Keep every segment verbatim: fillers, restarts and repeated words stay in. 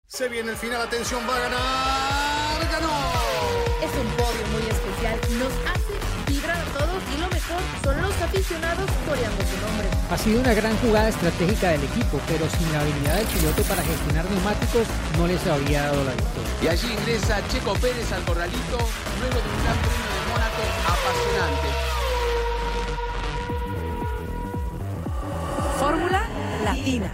Se viene el final, atención, va a ganar, ganó. Es un podio muy especial, nos hace vibrar a todos y lo mejor son los aficionados coreando su nombre. Ha sido una gran jugada estratégica del equipo, pero sin la habilidad del piloto para gestionar neumáticos no les habría dado la victoria. Y allí ingresa Checo Pérez al corralito luego de un gran premio de Mónaco apasionante. Fórmula Latina.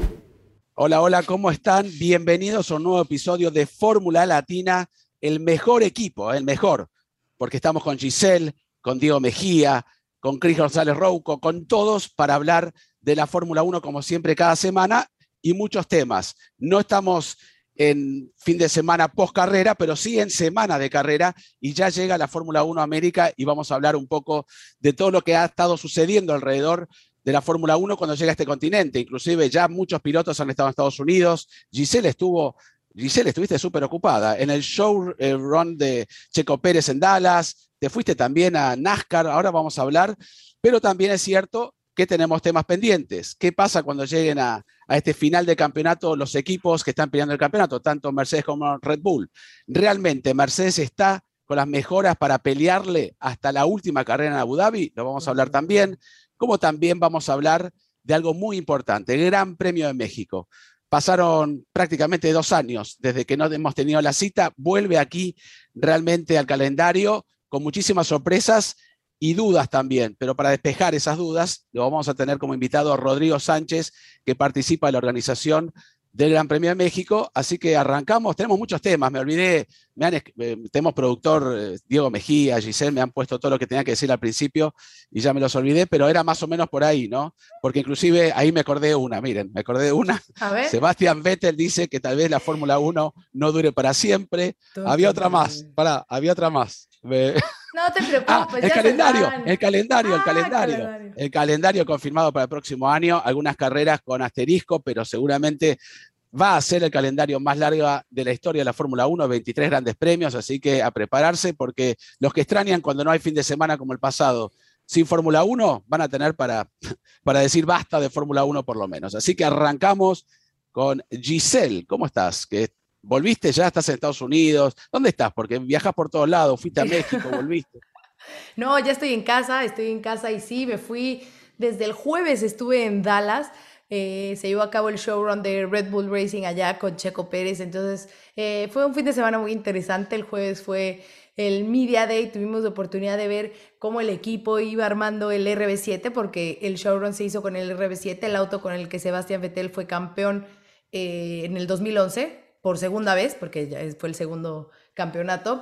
Hola, hola, ¿cómo están? Bienvenidos a un nuevo episodio de Fórmula Latina, el mejor equipo, el mejor, porque estamos con Giselle, con Diego Mejía, con Cris González Rouco, con todos para hablar de la Fórmula uno como siempre cada semana y muchos temas. No estamos en fin de semana post carrera, pero sí en semana de carrera y ya llega la Fórmula uno a América y vamos a hablar un poco de todo lo que ha estado sucediendo alrededor de la Fórmula uno cuando llega a este continente. Inclusive ya muchos pilotos han estado en Estados Unidos. Giselle estuvo, Giselle, estuviste súper ocupada en el show eh, run de Checo Pérez en Dallas, te fuiste también a NASCAR, ahora vamos a hablar, pero también es cierto que tenemos temas pendientes. ¿Qué pasa cuando lleguen a, a este final de campeonato los equipos que están peleando el campeonato, tanto Mercedes como Red Bull? ¿Realmente Mercedes está con las mejoras para pelearle hasta la última carrera en Abu Dhabi? Lo vamos a hablar también. Como también vamos a hablar de algo muy importante, el Gran Premio de México. Pasaron prácticamente dos años desde que no hemos tenido la cita, vuelve aquí realmente al calendario con muchísimas sorpresas y dudas también, pero para despejar esas dudas lo vamos a tener como invitado a Rodrigo Sánchez, que participa en la organización del Gran Premio de México, así que arrancamos, tenemos muchos temas, me olvidé, me han, eh, tenemos productor eh, Diego Mejía, Giselle, me han puesto todo lo que tenía que decir al principio y ya me los olvidé, pero era más o menos por ahí, ¿no? Porque inclusive ahí me acordé de una, miren, me acordé de una, A ver. Sebastián Vettel dice que tal vez la Fórmula uno no dure para siempre, Tú, había tú, otra tú. más, pará, había otra más. Me... No te preocupes, Ah, el ya se calendario, van. el calendario, el Ah, calendario, calendario. el calendario confirmado para el próximo año, algunas carreras con asterisco, pero seguramente va a ser el calendario más largo de la historia de la Fórmula uno, veintitrés grandes premios, así que a prepararse porque los que extrañan cuando no hay fin de semana como el pasado sin Fórmula uno van a tener para, para decir basta de Fórmula uno por lo menos. Así que arrancamos con Giselle. ¿Cómo estás? ¿Que volviste ya? ¿Estás en Estados Unidos? ¿Dónde estás? Porque viajas por todos lados, fuiste a México, volviste. No, ya estoy en casa, estoy en casa y sí, me fui desde el jueves, estuve en Dallas. Eh, se llevó a cabo el showrun de Red Bull Racing allá con Checo Pérez, entonces eh, fue un fin de semana muy interesante. El jueves fue el Media Day, tuvimos la oportunidad de ver cómo el equipo iba armando el R B siete, porque el showrun se hizo con el R B siete, el auto con el que Sebastián Vettel fue campeón eh, en el dos mil once, por segunda vez, porque ya fue el segundo campeonato,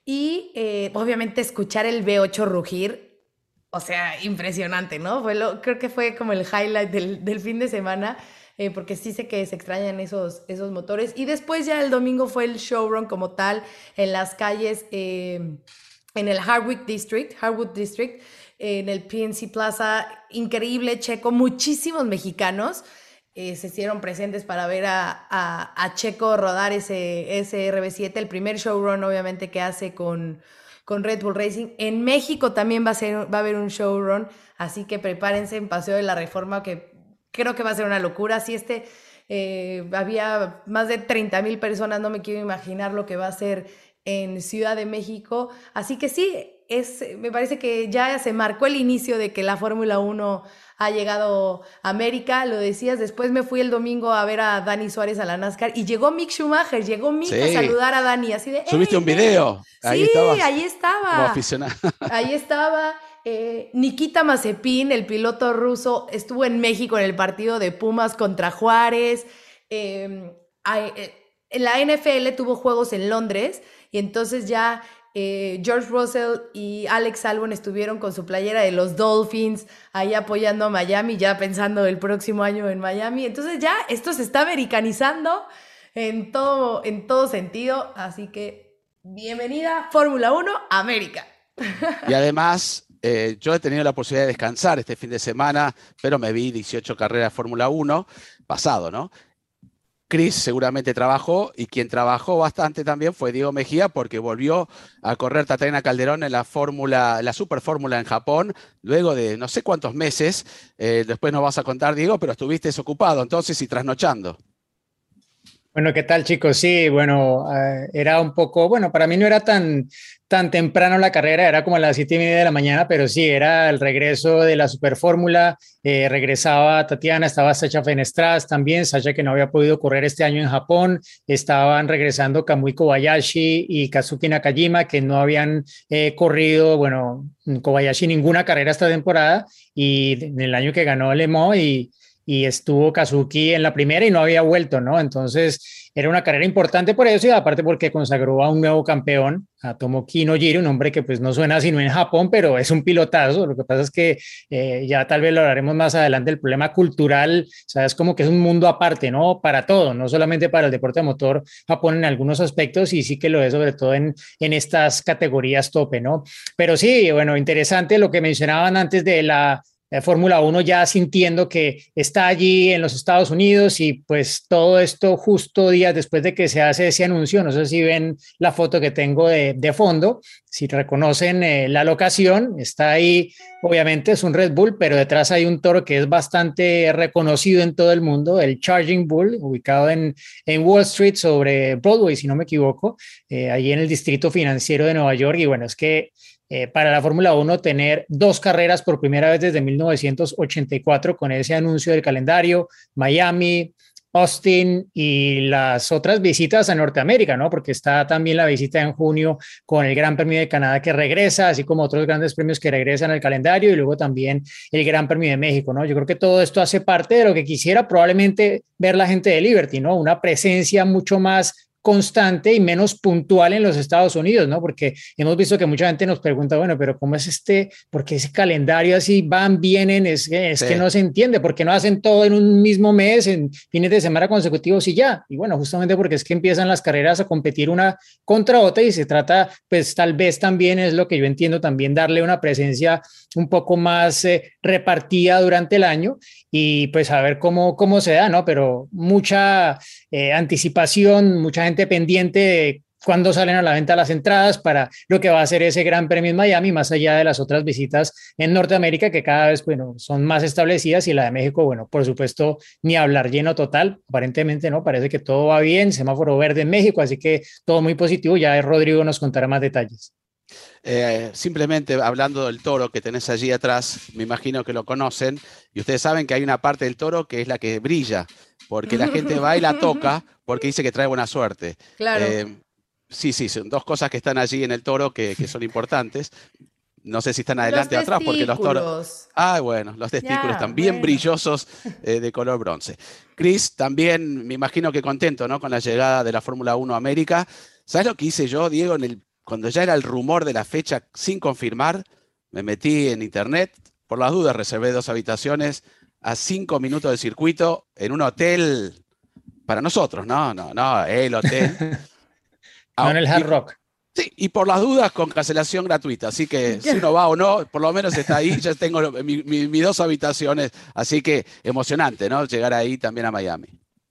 y eh, obviamente escuchar el V ocho rugir. O sea, impresionante, ¿no? Fue lo, creo que fue como el highlight del, del fin de semana, eh, porque sí sé que se extrañan esos, esos motores. Y después ya el domingo fue el showrun como tal, en las calles, eh, en el Hardwick District, Hardwood District, eh, en el P N C Plaza, increíble, Checo, muchísimos mexicanos eh, se hicieron presentes para ver a, a, a Checo rodar ese, ese R B siete, el primer showrun obviamente que hace con... con Red Bull Racing. En México también va a, ser, va a haber un showrun, así que prepárense en Paseo de la Reforma, que creo que va a ser una locura. Si este eh, había más de treinta mil personas, no me quiero imaginar lo que va a ser en Ciudad de México. Así que sí, es, me parece que ya se marcó el inicio de que la Fórmula uno ha llegado a América, lo decías. Después me fui el domingo a ver a Dani Suárez a la NASCAR y llegó Mick Schumacher, llegó Mick Sí. a saludar a Dani, así de... ¿Subiste ¡Ey, un video? Ahí sí, estabas, ahí estaba. como aficionado. Ahí estaba. Eh, Nikita Mazepin, el piloto ruso, estuvo en México en el partido de Pumas contra Juárez. Eh, eh, la N F L tuvo juegos en Londres y entonces ya eh, George Russell y Alex Albon estuvieron con su playera de los Dolphins ahí apoyando a Miami, ya pensando el próximo año en Miami. Entonces ya esto se está americanizando en todo, en todo sentido, así que bienvenida Fórmula uno América. Y además, eh, yo he tenido la posibilidad de descansar este fin de semana, pero me vi dieciocho carreras de Fórmula uno pasado, ¿no? Cris seguramente trabajó y quien trabajó bastante también fue Diego Mejía porque volvió a correr Tatiana Calderón en la fórmula, la Super Fórmula en Japón, luego de no sé cuántos meses. Eh, después nos vas a contar, Diego, pero estuviste desocupado entonces y trasnochando. Bueno, ¿qué tal, chicos? Sí, bueno, eh, era un poco, bueno, para mí no era tan, tan temprano la carrera, era como a las siete y media de la mañana, pero sí, era el regreso de la Superfórmula, eh, regresaba Tatiana, estaba Sacha Fenestraz también, Sacha que no había podido correr este año en Japón, estaban regresando Kamui Kobayashi y Kazuki Nakajima, que no habían eh, corrido, bueno, Kobayashi ninguna carrera esta temporada, y en el año que ganó Le Mans y y estuvo Kazuki en la primera y no había vuelto, ¿no? Entonces era una carrera importante por eso y aparte porque consagró a un nuevo campeón, a Tomoki Nojiri, un hombre que pues no suena sino en Japón, pero es un pilotazo. Lo que pasa es que eh, ya tal vez lo hablaremos más adelante, el problema cultural, o sea, es como que es un mundo aparte, ¿no? Para todo, no solamente para el deporte de motor, Japón en algunos aspectos y sí que lo es sobre todo en, en estas categorías tope, ¿no? Pero sí, bueno, interesante lo que mencionaban antes de la eh, Fórmula uno ya sintiendo que está allí en los Estados Unidos y pues todo esto justo días después de que se hace ese anuncio, no sé si ven la foto que tengo de, de fondo, si reconocen eh, la locación, está ahí, obviamente es un Red Bull, pero detrás hay un toro que es bastante reconocido en todo el mundo, el Charging Bull, ubicado en, en Wall Street sobre Broadway, si no me equivoco, eh, ahí en el distrito financiero de Nueva York y bueno, es que eh, para la Fórmula uno tener dos carreras por primera vez desde mil novecientos ochenta y cuatro con ese anuncio del calendario, Miami, Austin y las otras visitas a Norteamérica, ¿no? Porque está también la visita en junio con el Gran Premio de Canadá que regresa, así como otros grandes premios que regresan al calendario y luego también el Gran Premio de México, ¿no? Yo creo que todo esto hace parte de lo que quisiera probablemente ver la gente de Liberty, ¿no? Una presencia mucho más constante y menos puntual en los Estados Unidos, ¿no? Porque hemos visto que mucha gente nos pregunta, bueno, pero ¿cómo es este? ¿Por qué ese calendario así van, vienen? Es, es sí. que no se entiende, ¿por qué no hacen todo en un mismo mes, en fines de semana consecutivos y ya? Y bueno, justamente porque es que empiezan las carreras a competir una contra otra y se trata, pues tal vez también es lo que yo entiendo, también darle una presencia un poco más eh, repartida durante el año y pues a ver cómo, cómo se da, ¿no? Pero mucha eh, anticipación, mucha gente pendiente de cuándo salen a la venta las entradas para lo que va a ser ese Gran Premio en Miami, más allá de las otras visitas en Norteamérica que cada vez, bueno, son más establecidas y la de México, bueno, por supuesto, ni hablar, lleno total, aparentemente no, parece que todo va bien, semáforo verde en México, así que todo muy positivo, ya Rodrigo nos contará más detalles. Eh, simplemente hablando del toro que tenés allí atrás, me imagino que lo conocen, y ustedes saben que hay una parte del toro que es la que brilla, porque la gente va y la toca porque dice que trae buena suerte. Claro. Eh, sí, sí, son dos cosas que están allí en el toro que, que son importantes. No sé si están adelante o atrás, porque los toros... Ah, bueno, los testículos Ya, están bien bueno. brillosos eh, de color bronce. Chris, también me imagino que contento, ¿no? Con la llegada de la Fórmula uno a América. ¿Sabes lo que hice yo, Diego, en el cuando ya era el rumor de la fecha sin confirmar? Me metí en internet, por las dudas reservé dos habitaciones a cinco minutos del circuito en un hotel para nosotros, no, no, no, el hotel. No en el Hard Rock. Sí, y por las dudas con cancelación gratuita, así que si uno va o no, por lo menos está ahí, ya tengo mis mi, mi dos habitaciones, así que emocionante, ¿no? Llegar ahí también a Miami.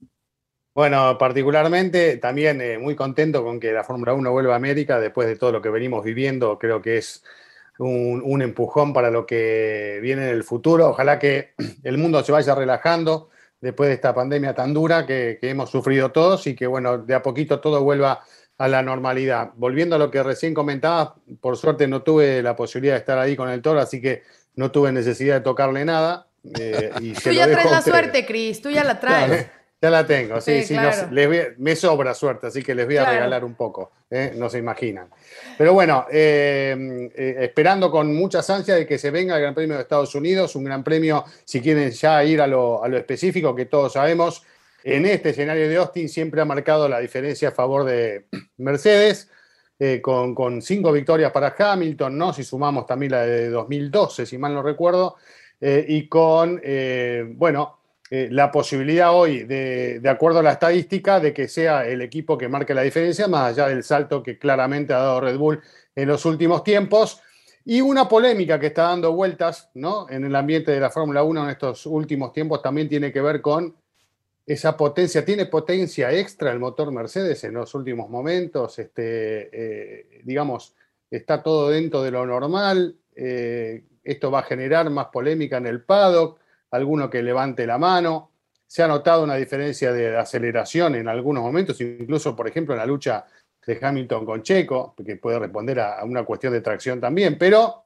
Bueno, particularmente también eh, muy contento con que la Fórmula uno vuelva a América después de todo lo que venimos viviendo. Creo que es un, un empujón para lo que viene en el futuro. Ojalá que el mundo se vaya relajando después de esta pandemia tan dura que, que hemos sufrido todos y que, bueno, de a poquito todo vuelva a la normalidad. Volviendo a lo que recién comentaba, por suerte no tuve la posibilidad de estar ahí con el toro, así que no tuve necesidad de tocarle nada. Eh, y tú ya traes la suerte, Cris, tú ya la traes. Claro. Ya la tengo, sí, sí, sí, claro. no, les voy, me sobra suerte, así que les voy a claro. regalar un poco, ¿eh? No se imaginan. Pero bueno, eh, eh, esperando con muchas ansias de que se venga el Gran Premio de Estados Unidos, un gran premio, si quieren ya ir a lo, a lo específico, que todos sabemos, en este escenario de Austin siempre ha marcado la diferencia a favor de Mercedes, eh, con, con cinco victorias para Hamilton, ¿no? Si sumamos también la de dos mil doce, si mal no recuerdo, eh, y con, eh, bueno... Eh, la posibilidad hoy, de, de acuerdo a la estadística, de que sea el equipo que marque la diferencia, más allá del salto que claramente ha dado Red Bull en los últimos tiempos. Y una polémica que está dando vueltas, ¿no?, en el ambiente de la Fórmula uno en estos últimos tiempos también tiene que ver con esa potencia. ¿Tiene potencia extra el motor Mercedes en los últimos momentos? Este, eh, digamos, ¿está todo dentro de lo normal? Eh, ¿Esto va a generar más polémica en el paddock? Alguno que levante la mano. se ha notado una diferencia de aceleración en algunos momentos, incluso, por ejemplo, en la lucha de Hamilton con Checo, que puede responder a, a una cuestión de tracción también, pero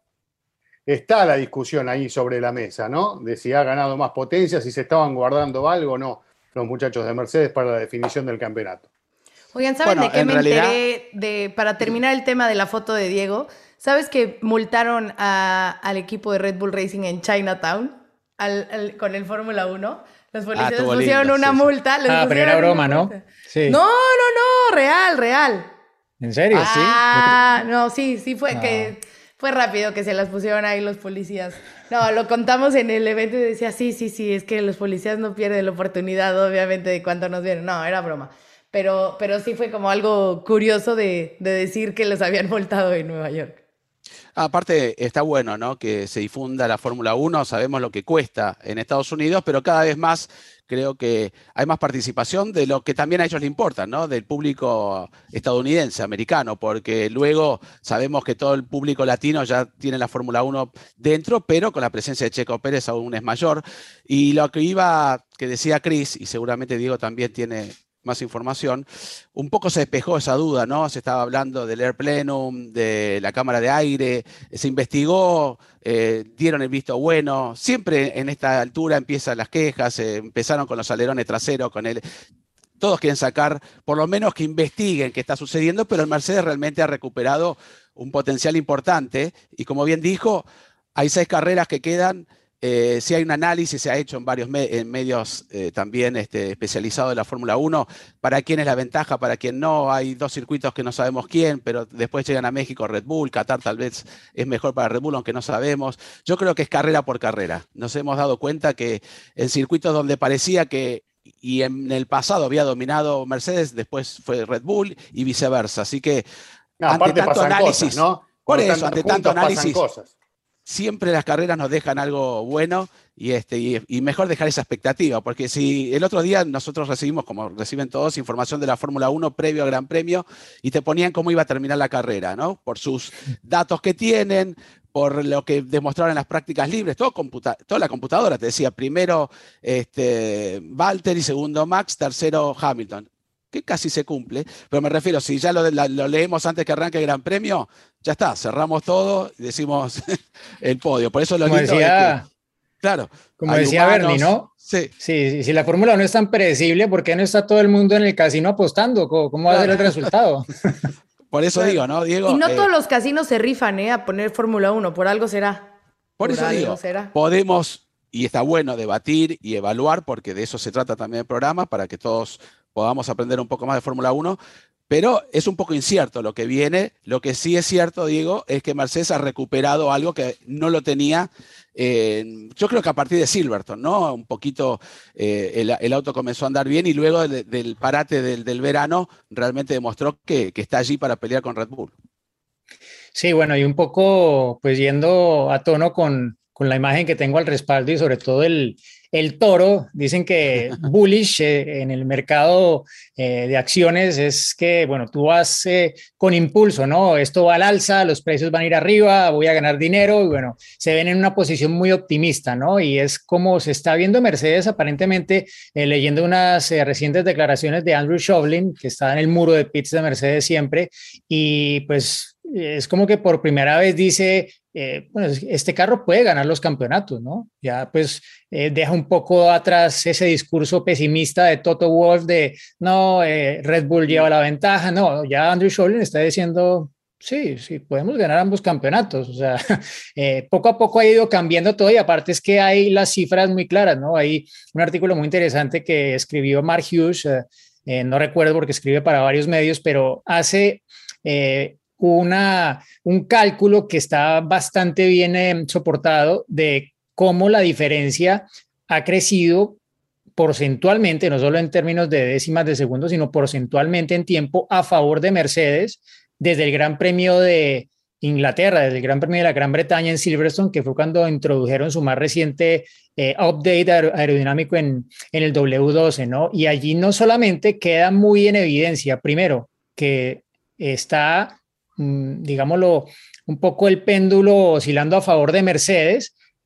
está la discusión ahí sobre la mesa, ¿no? De si ha ganado más potencia, si se estaban guardando algo o no los muchachos de Mercedes para la definición del campeonato. Oigan, ¿saben Bueno, de qué en me realidad- enteré? De, para terminar el tema de la foto de Diego, ¿sabes que multaron a- al equipo de Red Bull Racing en Chinatown al- al- con el Fórmula uno? Los policías les estuvo pusieron lindo, una sí, sí. multa. les Ah, pero pusieron era una broma, ¿no? multa. Sí. No, no, no, real, real. ¿En serio? Ah, ¿sí? Ah, no, sí, sí fue No. que fue rápido que se las pusieron ahí los policías. No, lo contamos en el evento y decía, sí, sí, sí, es que los policías no pierden la oportunidad, obviamente, de cuánto nos vienen. No, era broma. Pero, pero sí fue como algo curioso de, de decir que los habían multado en Nueva York. Aparte, está bueno, ¿no?, que se difunda la Fórmula uno, sabemos lo que cuesta en Estados Unidos, pero cada vez más creo que hay más participación de lo que también a ellos les importa, ¿no?, del público estadounidense, americano, porque luego sabemos que todo el público latino ya tiene la Fórmula uno dentro, pero con la presencia de Checo Pérez aún es mayor. Y lo que iba, que decía Chris, y seguramente Diego también tiene más información, un poco se despejó esa duda, ¿no? Se estaba hablando del Air Plenum, de la cámara de aire, se investigó, eh, dieron el visto bueno. Siempre en esta altura empiezan las quejas, eh, empezaron con los alerones traseros, con el... Todos quieren sacar, por lo menos que investiguen qué está sucediendo, pero el Mercedes realmente ha recuperado un potencial importante y, como bien dijo, hay seis carreras que quedan. Eh, si hay un análisis, se ha hecho en varios me en medios eh, también este, especializados de la Fórmula uno, para quién es la ventaja, para quién no. Hay dos circuitos que no sabemos quién, pero después llegan a México Red Bull, Qatar tal vez es mejor para Red Bull, aunque no sabemos. Yo creo que es carrera por carrera. Nos hemos dado cuenta que en circuitos donde parecía que, y en el pasado había dominado Mercedes, después fue Red Bull y viceversa. Así que, No, ante aparte tanto pasan análisis, cosas, ¿no? por Cuando eso, están ante juntos, tanto pasan análisis, cosas. siempre las carreras nos dejan algo bueno y, este, y, y mejor dejar esa expectativa, porque si el otro día nosotros recibimos, como reciben todos, información de la Fórmula uno previo al Gran Premio y te ponían cómo iba a terminar la carrera, ¿no? Por sus datos que tienen, por lo que demostraron en las prácticas libres, todo computa toda la computadora te decía, primero este, Valtteri, segundo Max, tercero Hamilton, que casi se cumple, pero me refiero, si ya lo, la, lo leemos antes que arranque el Gran Premio, ya está, cerramos todo y decimos el podio. Por eso lo Como lindo decía, es que, claro, como hay decía humanos, Bernie, ¿no? Sí, Sí, sí, si la Fórmula no es tan predecible, ¿por qué no está todo el mundo en el casino apostando? ¿Cómo, cómo va a ser el resultado? por eso Claro. digo, ¿no, Diego? Y no Eh, todos los casinos se rifan, ¿eh? A poner Fórmula uno, por algo será. por Por eso algo digo, será. podemos, y está bueno debatir y evaluar, porque de eso se trata también el programa, para que todos podamos aprender un poco más de Fórmula uno, pero es un poco incierto lo que viene. Lo que sí es cierto, Diego, es que Mercedes ha recuperado algo que no lo tenía, eh, yo creo que a partir de Silverstone, ¿no? Un poquito eh, el, el auto comenzó a andar bien y luego de, del parate del, del verano realmente demostró que, que está allí para pelear con Red Bull. Sí, bueno, y un poco pues yendo a tono con, con la imagen que tengo al respaldo y sobre todo el, el toro, dicen que bullish eh, en el mercado eh, de acciones es que, bueno, tú vas eh, con impulso, ¿no? Esto va al alza, los precios van a ir arriba, voy a ganar dinero y bueno, se ven en una posición muy optimista, ¿no? Y es como se está viendo Mercedes aparentemente, eh, leyendo unas eh, recientes declaraciones de Andrew Shovlin, que está en el muro de pits de Mercedes siempre, y pues es como que por primera vez dice, eh, bueno, este carro puede ganar los campeonatos, ¿no? Ya pues eh, deja un poco atrás ese discurso pesimista de Toto Wolff de, no, eh, Red Bull lleva la ventaja, no, ya Andrew Shovlin está diciendo, sí, sí, podemos ganar ambos campeonatos, o sea, eh, poco a poco ha ido cambiando todo y aparte es que hay las cifras muy claras, ¿no? Hay un artículo muy interesante que escribió Mark Hughes, eh, eh, no recuerdo porque escribe para varios medios, pero hace... Eh, Una, un cálculo que está bastante bien eh, soportado de cómo la diferencia ha crecido porcentualmente, no solo en términos de décimas de segundo, sino porcentualmente en tiempo a favor de Mercedes desde el Gran Premio de Inglaterra, desde el Gran Premio de la Gran Bretaña en Silverstone, que fue cuando introdujeron su más reciente eh, update aer aerodinámico en, en el W doce, ¿no? Y allí no solamente queda muy en evidencia, primero, que está digámoslo, un poco el péndulo oscilando a favor de Mercedes,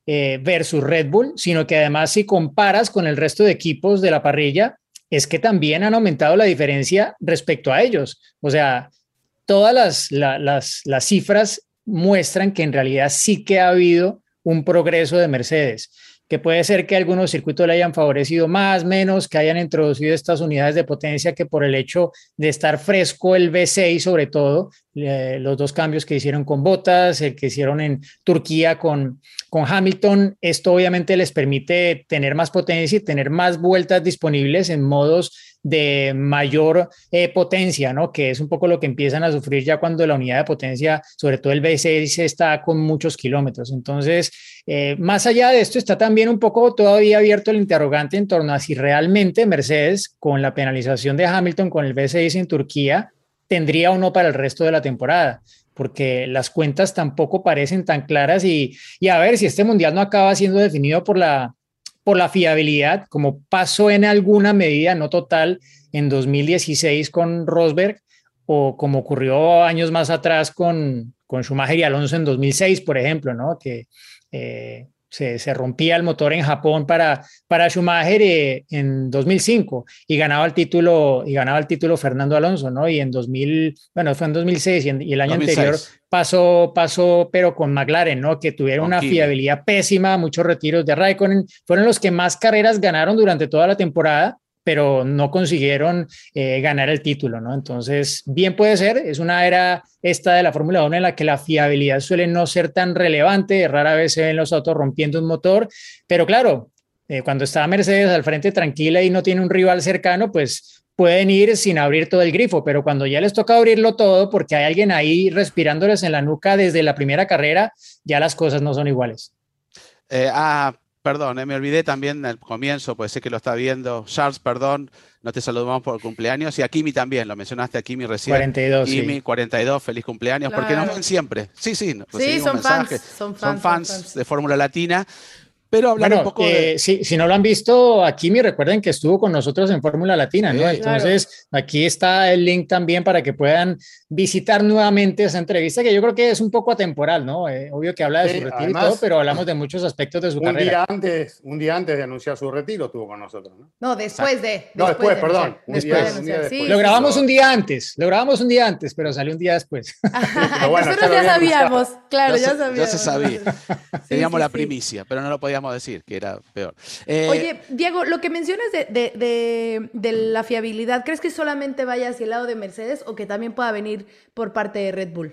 eh, versus Red Bull, sino que además si comparas con el resto de equipos de la parrilla, es que también han aumentado la diferencia respecto a ellos. O sea, todas las, la, las, las cifras muestran que en realidad sí que ha habido un progreso de Mercedes, que puede ser que algunos circuitos le hayan favorecido más, menos, que hayan introducido estas unidades de potencia que por el hecho de estar fresco el V seis sobre todo, eh, los dos cambios que hicieron con Bottas, el que hicieron en Turquía con, con Hamilton, esto obviamente les permite tener más potencia y tener más vueltas disponibles en modos de mayor eh, potencia, ¿no? Que es un poco lo que empiezan a sufrir ya cuando la unidad de potencia, sobre todo el V seis, está con muchos kilómetros. Entonces, eh, más allá de esto, está también un poco todavía abierto el interrogante en torno a si realmente Mercedes, con la penalización de Hamilton con el V seis en Turquía, tendría o no para el resto de la temporada, porque las cuentas tampoco parecen tan claras y, y a ver si este mundial no acaba siendo definido por la por la fiabilidad, como pasó en alguna medida, no total, en dos mil dieciséis con Rosberg, o como ocurrió años más atrás con, con Schumacher y Alonso en dos mil seis, por ejemplo, ¿no? Que eh, se, se rompía el motor en Japón para, para Schumacher eh, en dos mil cinco y ganaba el título, y ganaba el título Fernando Alonso, ¿no? Y en dos mil, bueno, fue en dos mil seis y, en, y el año dos mil seis anterior pasó, pasó, pero con McLaren, ¿no? Que tuvieron con una Kimi. Fiabilidad pésima, muchos retiros de Raikkonen, fueron los que más carreras ganaron durante toda la temporada, pero no consiguieron eh, ganar el título, ¿no? Entonces, bien puede ser, es una era esta de la Fórmula uno en la que la fiabilidad suele no ser tan relevante, rara vez se ven los autos rompiendo un motor, pero claro, eh, cuando está Mercedes al frente tranquila y no tiene un rival cercano, pues pueden ir sin abrir todo el grifo, pero cuando ya les toca abrirlo todo porque hay alguien ahí respirándoles en la nuca desde la primera carrera, ya las cosas no son iguales. Eh, ah, perdón, eh, me olvidé también al comienzo, pues sé que lo está viendo. Charles, perdón, no te saludamos por el cumpleaños. Y a Kimi también, lo mencionaste a Kimi recién. cuarenta y dos, Kimi, sí. cuarenta y dos, feliz cumpleaños, claro. Porque nos ven siempre. Sí, sí, sí son, fans, son fans, son fans, son fans de Fórmula Latina. Pero hablar bueno, un poco eh, de... si, si no lo han visto, a Kimi recuerden que estuvo con nosotros en Fórmula Latina, ¿no? Sí, entonces, claro. Aquí está el link también para que puedan visitar nuevamente esa entrevista, que yo creo que es un poco atemporal, ¿no? Eh, obvio que habla de sí, su retiro además, y todo, pero hablamos de muchos aspectos de su un carrera. Día antes, un día antes de anunciar su retiro estuvo con nosotros, ¿no? No, después de. No, después, de perdón. Un después. Día, un día después. Sí, lo grabamos sí. un día antes, lo grabamos un día antes, pero salió un día después. Pero bueno, nosotros ya, ya sabíamos, claro, ya, ya se, sabíamos. Ya se sabía. Sí, Teníamos sí, la sí. primicia, pero no lo podíamos decir, que era peor. Eh, Oye, Diego, lo que mencionas de, de, de, de la fiabilidad, ¿crees que solamente vaya hacia el lado de Mercedes o que también pueda venir por parte de Red Bull?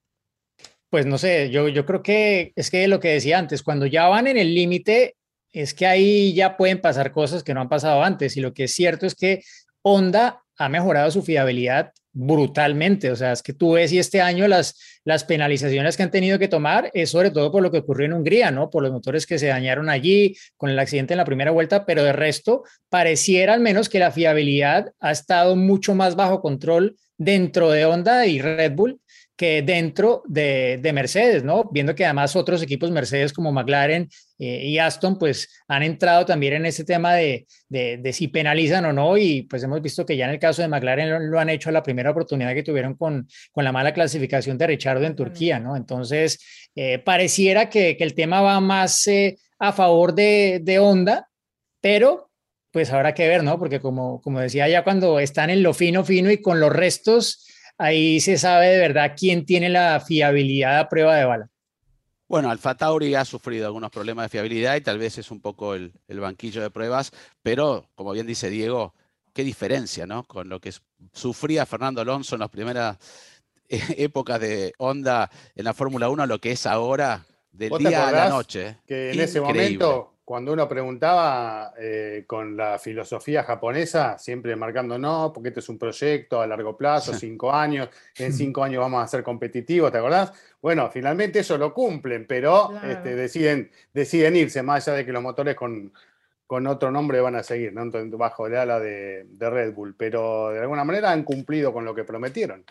Pues no sé, yo, yo creo que es que lo que decía antes, cuando ya van en el límite, es que ahí ya pueden pasar cosas que no han pasado antes. Y lo que es cierto es que Honda ha mejorado su fiabilidad brutalmente. O sea, es que tú ves y este año las, las penalizaciones que han tenido que tomar es sobre todo por lo que ocurrió en Hungría, ¿no? Por los motores que se dañaron allí, con el accidente en la primera vuelta, pero de resto pareciera al menos que la fiabilidad ha estado mucho más bajo control dentro de Honda y Red Bull que dentro de, de Mercedes, ¿no? Viendo que además otros equipos Mercedes como McLaren eh, y Aston pues han entrado también en ese tema de, de, de si penalizan o no, y pues hemos visto que ya en el caso de McLaren lo, lo han hecho a la primera oportunidad que tuvieron con, con la mala clasificación de Ricciardo en Turquía, ¿no? Entonces eh, pareciera que, que el tema va más eh, a favor de, de Honda, pero pues habrá que ver, ¿no? Porque como, como decía ya, cuando están en lo fino, fino y con los restos, ahí se sabe de verdad quién tiene la fiabilidad a prueba de bala. Bueno, Alfa Tauri ha sufrido algunos problemas de fiabilidad y tal vez es un poco el, el banquillo de pruebas, pero como bien dice Diego, qué diferencia, ¿no? Con lo que sufría Fernando Alonso en las primeras épocas de Honda en la Fórmula uno, lo que es ahora del día a la noche. Que en ese momento, cuando uno preguntaba eh, con la filosofía japonesa, siempre marcando no, porque este es un proyecto a largo plazo, cinco años, en cinco años vamos a ser competitivos, ¿te acordás? Bueno, finalmente eso lo cumplen, pero claro. este, deciden, deciden irse, más allá de que los motores con, con otro nombre van a seguir, ¿no? Bajo el ala de, de Red Bull, pero de alguna manera han cumplido con lo que prometieron.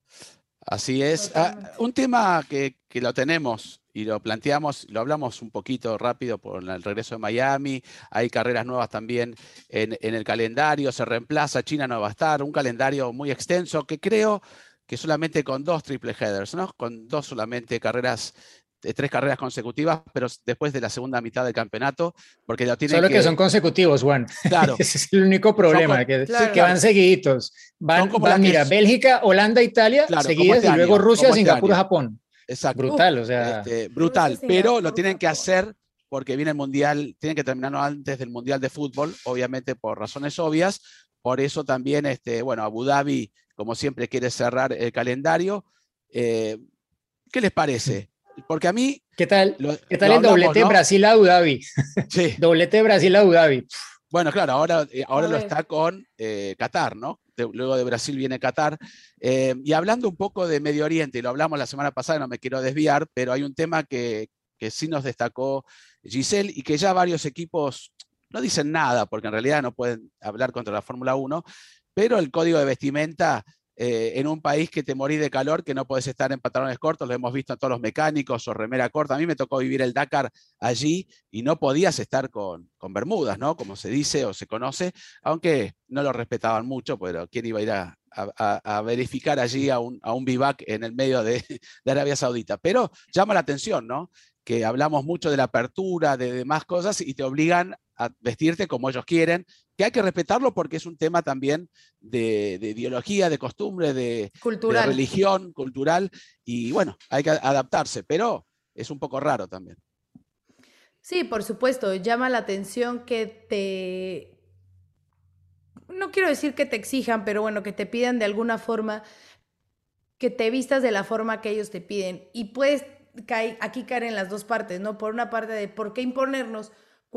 Así es. Ah, un tema que, que lo tenemos y lo planteamos, lo hablamos un poquito rápido por el regreso de Miami, hay carreras nuevas también en, en el calendario, se reemplaza, China no va a estar, un calendario muy extenso que creo que solamente con dos triple headers, ¿no? Con dos solamente carreras tres carreras consecutivas, pero después de la segunda mitad del campeonato, porque lo tienen Solo que... que son consecutivos, Juan. Claro. Ese es el único problema, Son, que, claro. que van seguiditos. Van, van mira, es, Bélgica, Holanda, Italia, claro, seguidas, este y luego año, Rusia, este Singapur, año. Japón. Exacto. Brutal, o sea. Este, brutal, Rusia, pero Singapur, lo tienen que Japón. hacer porque viene el Mundial, tienen que terminarlo antes del Mundial de Fútbol, obviamente por razones obvias. Por eso también, este, bueno, Abu Dhabi, como siempre, quiere cerrar el calendario. Eh, ¿Qué les parece? Porque a mí... ¿Qué tal, lo, ¿qué tal lo el hablamos, doblete ¿no? Brasil-Abu Dhabi? Sí. Doblete Brasil-Abu Dhabi. Bueno, claro, ahora, ahora A lo ver. está con eh, Qatar, ¿no? De- luego de Brasil viene Qatar. Eh, y hablando un poco de Medio Oriente, y lo hablamos la semana pasada, no me quiero desviar, pero hay un tema que, que sí nos destacó Giselle y que ya varios equipos no dicen nada, porque en realidad no pueden hablar contra la Fórmula uno, pero el código de vestimenta eh, en un país que te morís de calor, que no podés estar en pantalones cortos, lo hemos visto en todos los mecánicos o remera corta. A mí me tocó vivir el Dakar allí y no podías estar con, con bermudas, ¿no? Como se dice o se conoce, aunque no lo respetaban mucho, pero ¿quién iba a ir a, a, a verificar allí a un, a un vivac en el medio de, de Arabia Saudita? Pero llama la atención, ¿no? Que hablamos mucho de la apertura, de demás cosas, y te obligan a vestirte como ellos quieren, que hay que respetarlo porque es un tema también de, de ideología, de costumbre, de, Cultural. de religión, cultural, y bueno, hay que adaptarse, pero es un poco raro también. Sí, por supuesto, llama la atención que te... No quiero decir que te exijan, pero bueno, que te pidan de alguna forma que te vistas de la forma que ellos te piden. Y puedes caer, aquí caer en las dos partes, ¿no? Por una parte de por qué imponernos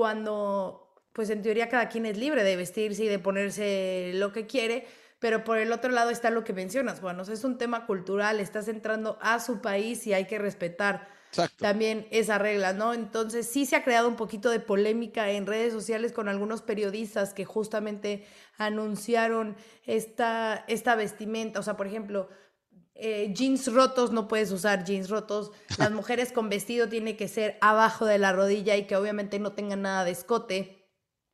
cuando, pues en teoría cada quien es libre de vestirse y de ponerse lo que quiere, pero por el otro lado está lo que mencionas, Juan. O sea, es un tema cultural, estás entrando a su país y hay que respetar Exacto. también esa regla, ¿no? Entonces sí se ha creado un poquito de polémica en redes sociales con algunos periodistas que justamente anunciaron esta, esta vestimenta. O sea, por ejemplo, eh, jeans rotos, no puedes usar jeans rotos. Las mujeres con vestido tiene que ser abajo de la rodilla y que obviamente no tengan nada de escote.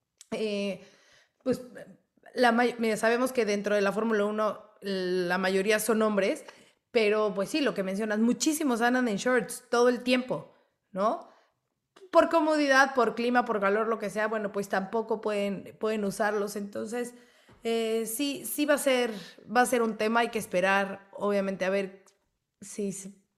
Eh, pues la mira, sabemos que dentro de la Fórmula uno la mayoría son hombres, pero pues sí, lo que mencionas, muchísimos andan en shorts todo el tiempo, ¿no? Por comodidad, por clima, por calor, lo que sea, bueno, pues tampoco pueden, pueden usarlos. Entonces, eh, sí, sí va a ser, va a ser un tema, hay que esperar, obviamente, a ver si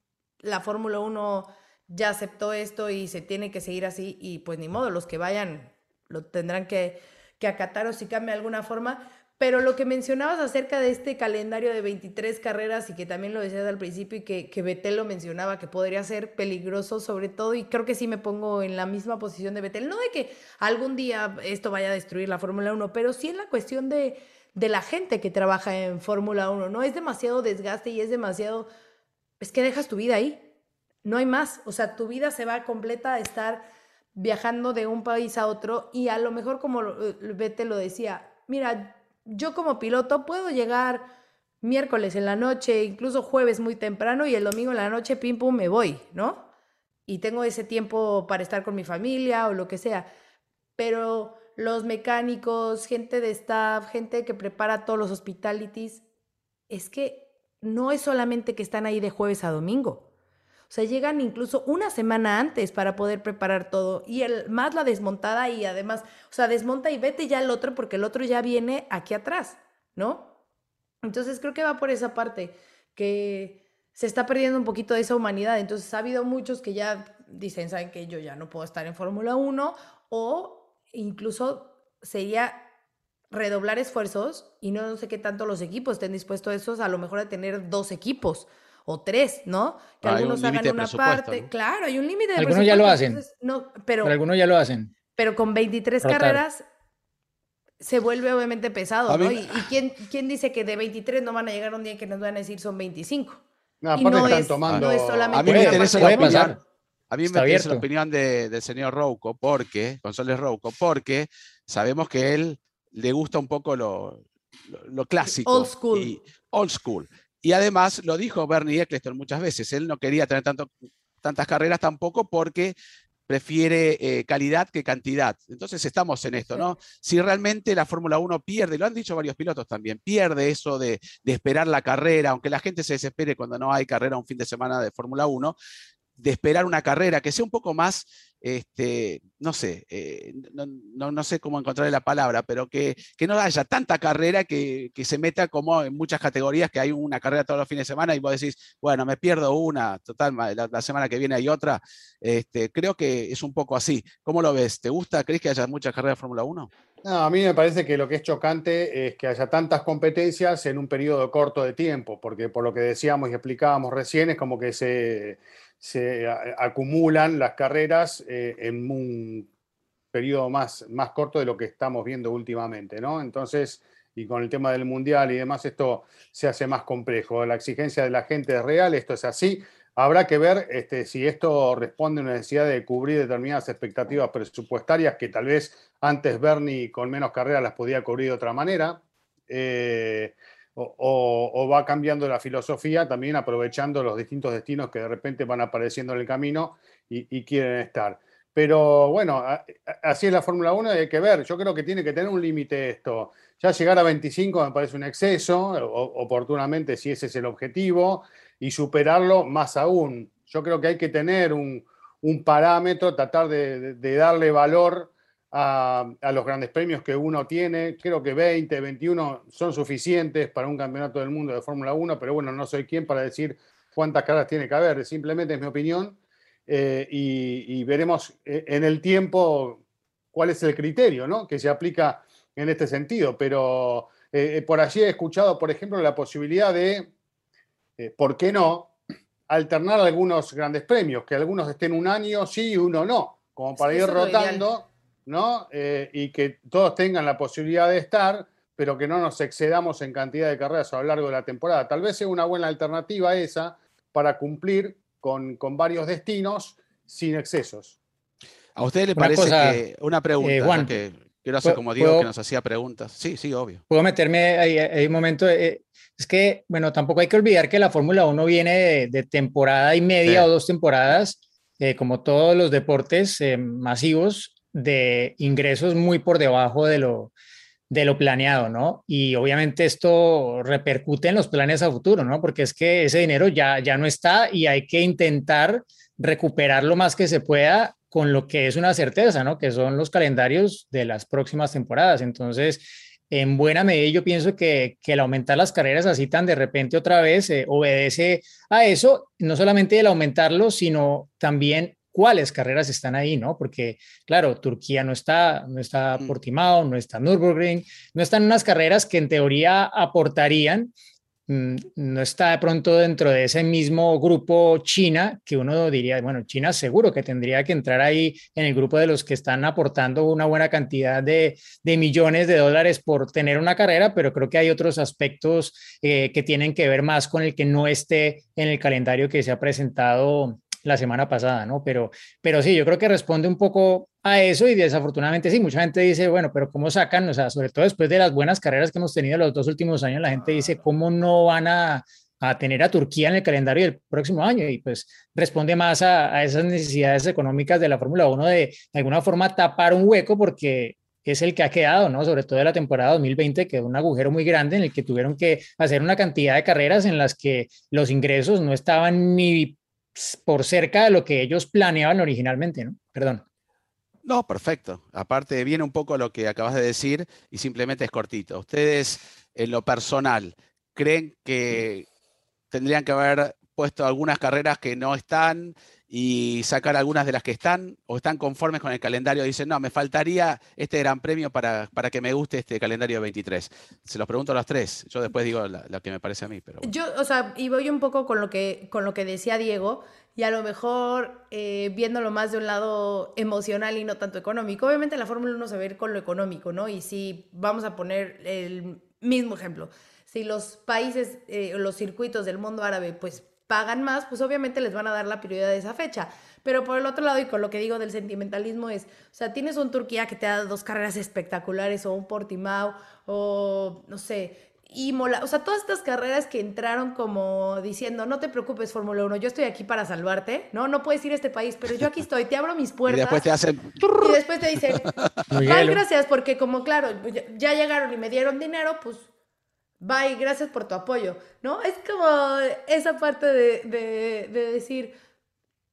la Fórmula uno ya aceptó esto y se tiene que seguir así, y pues ni modo, los que vayan lo tendrán que, que acatar o si cambia de alguna forma. Pero lo que mencionabas acerca de este calendario de veintitrés carreras y que también lo decías al principio y que, que Vettel lo mencionaba, que podría ser peligroso sobre todo, y creo que sí me pongo en la misma posición de Vettel, no de que algún día esto vaya a destruir la Fórmula uno, pero sí en la cuestión de, de la gente que trabaja en Fórmula uno, ¿no? Es demasiado desgaste y es demasiado... Es que dejas tu vida ahí, no hay más, o sea, tu vida se va completa a estar viajando de un país a otro y a lo mejor, como Vettel lo decía, mira... Yo como piloto puedo llegar miércoles en la noche, incluso jueves muy temprano, y el domingo en la noche, pim pum, me voy, ¿no? Y tengo ese tiempo para estar con mi familia o lo que sea. Pero los mecánicos, gente de staff, gente que prepara todos los hospitalities, es que no es solamente que están ahí de jueves a domingo. O sea, llegan incluso una semana antes para poder preparar todo. Y el, más la desmontada y además, o sea, desmonta y vete ya el otro porque el otro ya viene aquí atrás, ¿no? Entonces creo que va por esa parte, que se está perdiendo un poquito de esa humanidad. Entonces ha habido muchos que ya dicen, ¿saben qué? Yo ya no puedo estar en Fórmula uno, o incluso sería redoblar esfuerzos y no sé qué tanto los equipos estén dispuestos a eso, a lo mejor a tener dos equipos o tres, ¿no? Que hay algunos hagan una parte. ¿No? Claro, hay un límite de algunos presupuesto. Ya lo hacen. Entonces, no, pero, pero algunos ya lo hacen. Pero con veintitrés Rotar. Carreras se vuelve obviamente pesado, a ¿no? Mí... ¿Y, y quién, quién dice que de veintitrés no van a llegar un día que nos van a decir son veinticinco? No, y no es, tomando... no es solamente... A mí me interesa la opinión, a mí me interesa la opinión de, del señor Rouco, porque, González Rouco, porque sabemos que él le gusta un poco lo, lo, lo clásico. Old school. Y, old school. Y además lo dijo Bernie Eccleston muchas veces, él no quería tener tanto, tantas carreras tampoco porque prefiere eh, calidad que cantidad. Entonces estamos en esto, ¿no? Si realmente la Fórmula uno pierde, lo han dicho varios pilotos también, pierde eso de, de esperar la carrera, aunque la gente se desespere cuando no hay carrera un fin de semana de Fórmula uno, de esperar una carrera, que sea un poco más, este, no sé, eh, no, no, no sé cómo encontrarle la palabra, pero que, que no haya tanta carrera que, que se meta como en muchas categorías, que hay una carrera todos los fines de semana y vos decís, bueno, me pierdo una, total, la, la semana que viene hay otra. Este, creo que es un poco así. ¿Cómo lo ves? ¿Te gusta? ¿Crees que haya muchas carreras de Fórmula uno? No, a mí me parece que lo que es chocante es que haya tantas competencias en un periodo corto de tiempo, porque por lo que decíamos y explicábamos recién, es como que se, se a- acumulan las carreras eh, en un periodo más, más corto de lo que estamos viendo últimamente, ¿no? Entonces, y con el tema del mundial y demás, esto se hace más complejo. La exigencia de la gente es real, esto es así. Habrá que ver este, si esto responde a una necesidad de cubrir determinadas expectativas presupuestarias que tal vez antes Bernie con menos carreras las podía cubrir de otra manera. Eh, o, o, o va cambiando la filosofía también aprovechando los distintos destinos que de repente van apareciendo en el camino y, y quieren estar. Pero bueno, a, a, así es la Fórmula uno y hay que ver. Yo creo que tiene que tener un límite esto. Ya llegar a veinticinco me parece un exceso, o, oportunamente si ese es el objetivo, y superarlo más aún. Yo creo que hay que tener un, un parámetro, tratar de, de, de darle valor a, a, los grandes premios que uno tiene. Creo que veinte, veintiuno son suficientes para un campeonato del mundo de Fórmula uno, pero bueno, no soy quien para decir cuántas carreras tiene que haber. Simplemente es mi opinión. Eh, y, y veremos en el tiempo cuál es el criterio, ¿no?, que se aplica en este sentido. Pero eh, por allí he escuchado, por ejemplo, la posibilidad de, eh, ¿por qué no?, alternar algunos grandes premios, que algunos estén un año sí y uno no, como para Sí, ir eso es lo rotando, ¿no? Eh, y que todos tengan la posibilidad de estar, pero que no nos excedamos en cantidad de carreras a lo largo de la temporada. Tal vez sea una buena alternativa esa para cumplir con, con varios destinos sin excesos. ¿A ustedes les Una parece cosa, que, una eh, pregunta, ya Juan, que quiero hacer ¿puedo, como Diego que puedo nos hacía preguntas? Sí, sí, obvio. puedo meterme ahí, ahí un momento? Eh, es que, bueno, tampoco hay que olvidar que la Fórmula uno viene de, de temporada y Sí. media o dos temporadas, eh, como todos los deportes eh, masivos, de ingresos muy por debajo de lo, de lo planeado, ¿no? Y obviamente esto repercute en los planes a futuro, ¿no? Porque es que ese dinero ya, ya no está y hay que intentar recuperar lo más que se pueda con lo que es una certeza, ¿no? Que son los calendarios de las próximas temporadas. Entonces, en buena medida yo pienso que, que el aumentar las carreras así tan de repente otra vez eh, obedece a eso, no solamente el aumentarlo, sino también cuáles carreras están ahí, ¿no? Porque, claro, Turquía no está, no está Mm. Portimao, no está Nürburgring, no están unas carreras que en teoría aportarían, no está de pronto dentro de ese mismo grupo China, que uno diría, bueno, China seguro que tendría que entrar ahí en el grupo de los que están aportando una buena cantidad de, de millones de dólares por tener una carrera, pero creo que hay otros aspectos eh, que tienen que ver más con el que no esté en el calendario que se ha presentado la semana pasada, ¿no? Pero, pero sí, yo creo que responde un poco a eso y desafortunadamente sí, mucha gente dice, bueno, pero ¿cómo sacan? O sea, sobre todo después de las buenas carreras que hemos tenido los dos últimos años, la gente dice, ¿cómo no van a, a tener a Turquía en el calendario del próximo año? Y pues responde más a, a esas necesidades económicas de la Fórmula uno de, de alguna forma tapar un hueco porque es el que ha quedado, ¿no? Sobre todo de la temporada dos mil veinte, que es un agujero muy grande en el que tuvieron que hacer una cantidad de carreras en las que los ingresos no estaban ni por cerca de lo que ellos planeaban originalmente, ¿no? Perdón. No, perfecto. Aparte, viene un poco lo que acabas de decir y simplemente es cortito. ¿Ustedes, en lo personal, creen que tendrían que haber puesto algunas carreras que no están y sacar algunas de las que están? ¿O están conformes con el calendario? Dicen, no, me faltaría este gran premio para, para que me guste este calendario veintitrés. Se los pregunto a los tres. Yo después digo lo que me parece a mí. Pero bueno. Yo, o sea, y voy un poco con lo que, con lo que decía Diego, y a lo mejor eh, viéndolo más de un lado emocional y no tanto económico. Obviamente la Fórmula uno se va a ir con lo económico, ¿no? Y si vamos a poner el mismo ejemplo, si los países, eh, los circuitos del mundo árabe, pues pagan más, pues obviamente les van a dar la prioridad de esa fecha. Pero por el otro lado, y con lo que digo del sentimentalismo es, o sea, tienes un Turquía que te da dos carreras espectaculares, o un Portimao, o no sé, Imola, o sea, todas estas carreras que entraron como diciendo, no te preocupes, Fórmula uno, yo estoy aquí para salvarte, ¿no? No puedes ir a este país, pero yo aquí estoy, te abro mis puertas. Y después te hacen... Y después te dicen, bye, gracias, porque como, claro, ya llegaron y me dieron dinero, pues, bye, gracias por tu apoyo, ¿no? Es como esa parte de, de, de decir,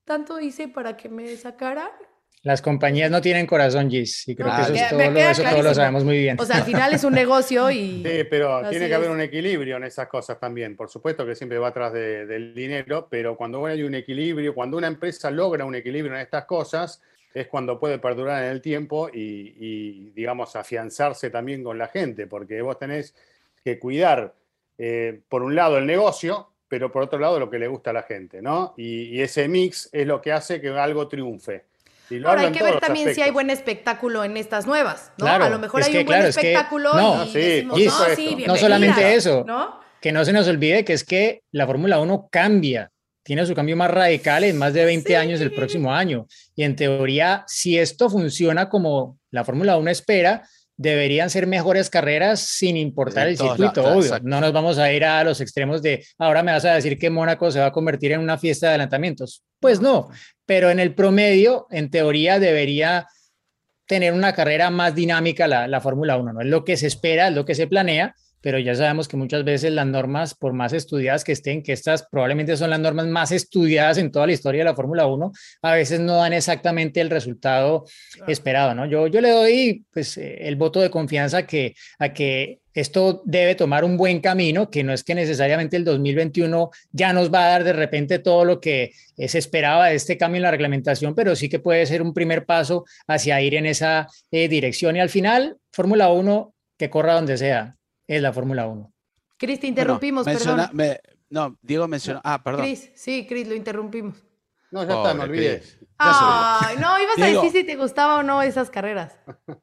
tanto hice para que me sacaran. Las compañías no tienen corazón, Gis, y creo No, que eso, me es queda- todo me lo, queda eso todos lo clarísimo. sabemos muy bien. O sea, al final es un negocio y... Sí, pero Así tiene que haber es. un equilibrio en esas cosas también. Por supuesto que siempre va atrás de- del dinero, pero cuando hay un equilibrio, cuando una empresa logra un equilibrio en estas cosas, es cuando puede perdurar en el tiempo y, y, digamos, afianzarse también con la gente, porque vos tenés que cuidar, eh, por un lado, el negocio, pero por otro lado, lo que le gusta a la gente, ¿no? Y, y ese mix es lo que hace que algo triunfe. Y lo Ahora hablo hay en que todos ver los también si hay aspectos. buen espectáculo en estas nuevas, ¿no? Claro, A lo mejor es hay que, un buen claro, es que espectáculo no, y sí, decimos, por no, supuesto. sí, No bienvenida, no solamente eso, ¿no? que no se nos olvide que es que la Fórmula uno cambia, tiene su cambio más radical en más de veinte Sí. años el próximo año. Y en teoría, si esto funciona como la Fórmula uno espera, deberían ser mejores carreras sin importar En el todos lados, circuito, claro, obvio. exacto. No nos vamos a ir a los extremos de ahora me vas a decir que Mónaco se va a convertir en una fiesta de adelantamientos. Pues no, pero en el promedio, en teoría, debería tener una carrera más dinámica la, la Fórmula uno, ¿no? Es lo que se espera, es lo que se planea, pero ya sabemos que muchas veces las normas, por más estudiadas que estén, que estas probablemente son las normas más estudiadas en toda la historia de la Fórmula uno, a veces no dan exactamente el resultado esperado, ¿no? Yo, yo le doy pues, el voto de confianza que, a que esto debe tomar un buen camino, que no es que necesariamente el dos mil veintiuno ya nos va a dar de repente todo lo que se esperaba de este cambio en la reglamentación, pero sí que puede ser un primer paso hacia ir en esa eh, dirección. Y al final, Fórmula uno, que corra donde sea, es la Fórmula uno. Cris, te interrumpimos, bueno, menciona, perdón. me, no, Diego mencionó. Ah, perdón. Cris, sí, Cris, lo interrumpimos. No, ya está, me Pobre olvidé. Cris. Ya se olvidó. Ay, no, ibas Diego. a decir si te gustaba o no esas carreras.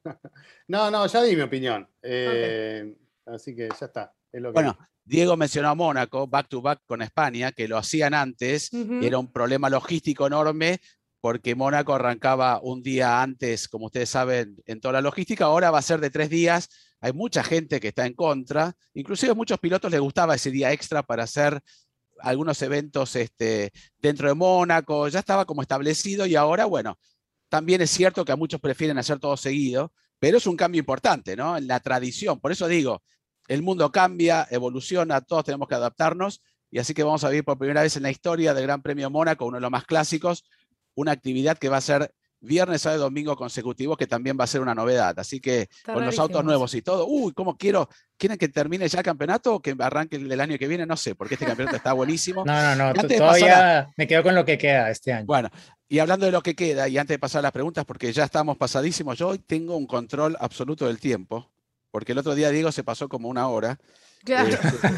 No, no, ya di mi opinión. Eh, Así que ya está. Es lo que Bueno, Diego mencionó a Mónaco, back to back con España, que lo hacían antes, Ujú. y era un problema logístico enorme, porque Mónaco arrancaba un día antes, como ustedes saben, en toda la logística. Ahora va a ser de tres días. Hay mucha gente que está en contra, inclusive a muchos pilotos les gustaba ese día extra para hacer algunos eventos este, dentro de Mónaco. Ya estaba como establecido, y ahora, bueno, también es cierto que a muchos prefieren hacer todo seguido, pero es un cambio importante, ¿no? En la tradición. Por eso digo, el mundo cambia, evoluciona, todos tenemos que adaptarnos, y así que vamos a vivir por primera vez en la historia del Gran Premio Mónaco, uno de los más clásicos, una actividad que va a ser viernes, sábado y domingo consecutivos, que también va a ser una novedad. Así que Está con los rarísimo autos eso. nuevos y todo, uy, ¿cómo quiero? ¿Quieren que termine ya el campeonato o que arranque el del año que viene? No sé, porque este campeonato está buenísimo. No, no, no, Y t- antes de pasar a- todavía me quedo con lo que queda este año. Bueno, y hablando de lo que queda, y antes de pasar a las preguntas, porque ya estamos pasadísimos, yo hoy tengo un control absoluto del tiempo, porque el otro día Diego se pasó como una hora. Claro.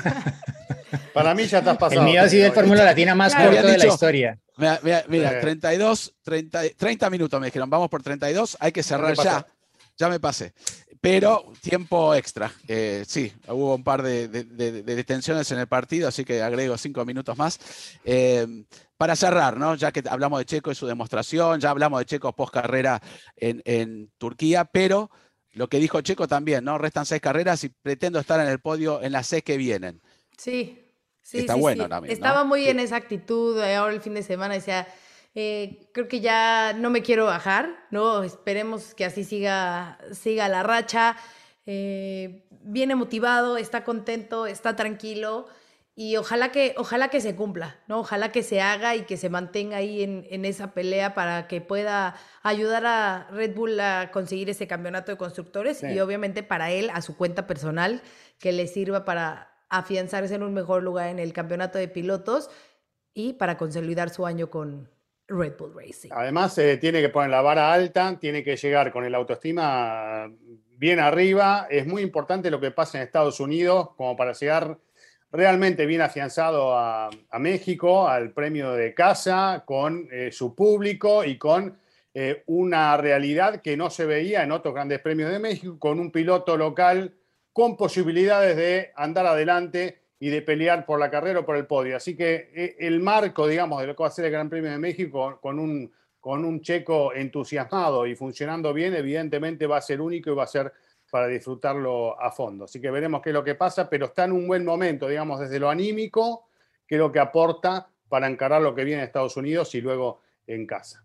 Para mí ya estás pasado. El mío ha sido el Fórmula Latina más Claro. corto de la Habían dicho- historia. Mira, mira, mira, Sí. treinta y dos, treinta, treinta minutos me dijeron, vamos por treinta y dos, hay que cerrar te ya. pasó. Ya me pasé. Pero tiempo extra. Eh, sí, hubo un par de, de, de, de detenciones en el partido, así que agrego cinco minutos más. Eh, para cerrar, ¿no? Ya que hablamos de Checo y su demostración, ya hablamos de Checo post carrera en, en Turquía, pero lo que dijo Checo también, ¿no? Restan seis carreras y pretendo estar en el podio en las seis que vienen. Sí, sí, Está sí, bueno sí. también, ¿no? Estaba muy Sí. en esa actitud. eh, Ahora el fin de semana decía, eh, creo que ya no me quiero bajar, ¿no? Esperemos que así siga, siga la racha. Eh, viene motivado, está contento, está tranquilo. Y ojalá que, ojalá que se cumpla, ¿no? Ojalá que se haga y que se mantenga ahí en, en esa pelea para que pueda ayudar a Red Bull a conseguir ese campeonato de constructores Sí. y obviamente para él, a su cuenta personal, que le sirva para afianzarse en un mejor lugar en el campeonato de pilotos y para consolidar su año con Red Bull Racing. Además, eh, tiene que poner la vara alta, tiene que llegar con el autoestima bien arriba. Es muy importante lo que pasa en Estados Unidos como para llegar realmente bien afianzado a, a México, al premio de casa, con eh, su público y con eh, una realidad que no se veía en otros grandes premios de México, con un piloto local con posibilidades de andar adelante y de pelear por la carrera o por el podio. Así que eh, el marco, digamos, de lo que va a ser el Gran Premio de México con un, con un Checo entusiasmado y funcionando bien, evidentemente va a ser único y va a ser para disfrutarlo a fondo. Así que veremos qué es lo que pasa, pero está en un buen momento, digamos, desde lo anímico, que es lo que aporta para encarar lo que viene en Estados Unidos y luego en casa.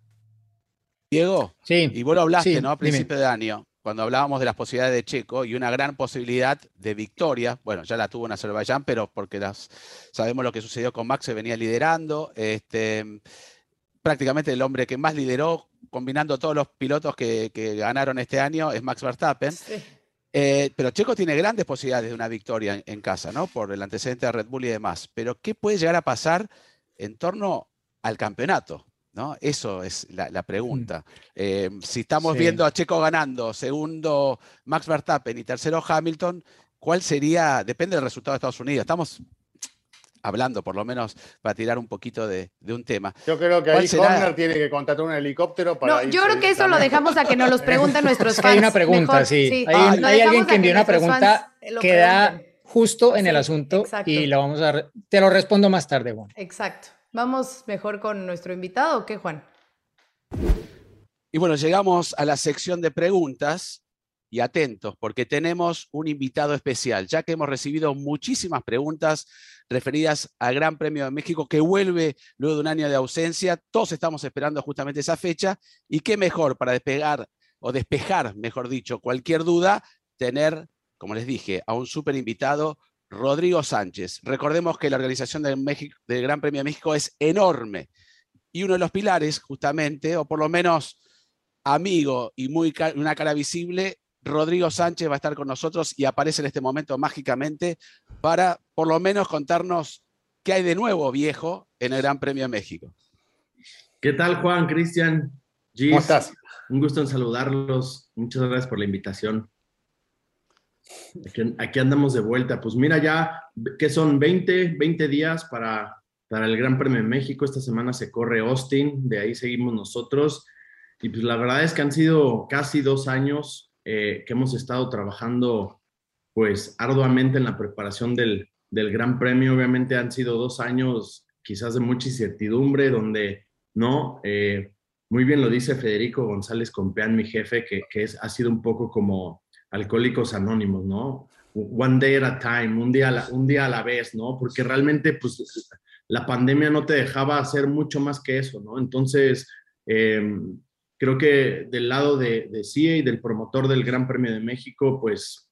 Diego, Sí, y vos lo hablaste, sí, ¿no? A dime. principio de año, cuando hablábamos de las posibilidades de Checo y una gran posibilidad de victoria. Bueno, ya la tuvo en Azerbaiyán, pero porque las, sabemos lo que sucedió con Max, se venía liderando. Este, prácticamente el hombre que más lideró, combinando todos los pilotos que, que ganaron este año, es Max Verstappen. Sí. Eh, pero Checo tiene grandes posibilidades de una victoria en, en casa, ¿no? Por el antecedente de Red Bull y demás. Pero ¿qué puede llegar a pasar en torno al campeonato? ¿No? Eso es la, la pregunta. Eh, si estamos Sí. viendo a Checo ganando, segundo Max Verstappen y tercero Hamilton, ¿cuál sería? Depende del resultado de Estados Unidos. Estamos hablando, por lo menos, para tirar un poquito de, de un tema. Yo creo que ¿Cuál ahí será? Horner tiene que contratar un helicóptero para No, irse yo creo que eso lo directamente. dejamos a que nos los pregunten nuestros Es que fans. hay una pregunta, Mejor, sí. sí. Hay, Ah, un- Lo hay dejamos alguien a que envió una nuestros pregunta fans lo que da pregunten. justo en el Sí, asunto exacto. y la vamos a re- te lo respondo más tarde, Juan. Exacto. Vamos mejor con nuestro invitado, ¿o qué, Juan? Y bueno, llegamos a la sección de preguntas y atentos, porque tenemos un invitado especial, ya que hemos recibido muchísimas preguntas referidas al Gran Premio de México, que vuelve luego de un año de ausencia. Todos estamos esperando justamente esa fecha, y qué mejor para despegar, o despejar, mejor dicho, cualquier duda, tener, como les dije, a un súper invitado, Rodrigo Sánchez. Recordemos que la organización del, México, del Gran Premio de México es enorme, y uno de los pilares, justamente, o por lo menos amigo y muy ca- una cara visible, Rodrigo Sánchez va a estar con nosotros y aparece en este momento mágicamente para por lo menos contarnos qué hay de nuevo, viejo, en el Gran Premio de México. ¿Qué tal, Juan, Cristian, Gis? ¿Cómo estás? Un gusto en saludarlos. Muchas gracias por la invitación. Aquí, aquí andamos de vuelta. Pues mira, ya que son veinte, veinte días para, para el Gran Premio de México. Esta semana se corre Austin, de ahí seguimos nosotros. Y pues la verdad es que han sido casi dos años eh, que hemos estado trabajando pues arduamente en la preparación del, del Gran Premio. Obviamente han sido dos años quizás de mucha incertidumbre, donde no, eh, muy bien lo dice Federico González Compeán, mi jefe, que, que es, ha sido un poco como Alcohólicos Anónimos, ¿no? One day at a time, un día a la, un día a la vez, ¿no? Porque realmente pues la pandemia no te dejaba hacer mucho más que eso, ¿no? Entonces, eh, creo que del lado de, de C I E y del promotor del Gran Premio de México, pues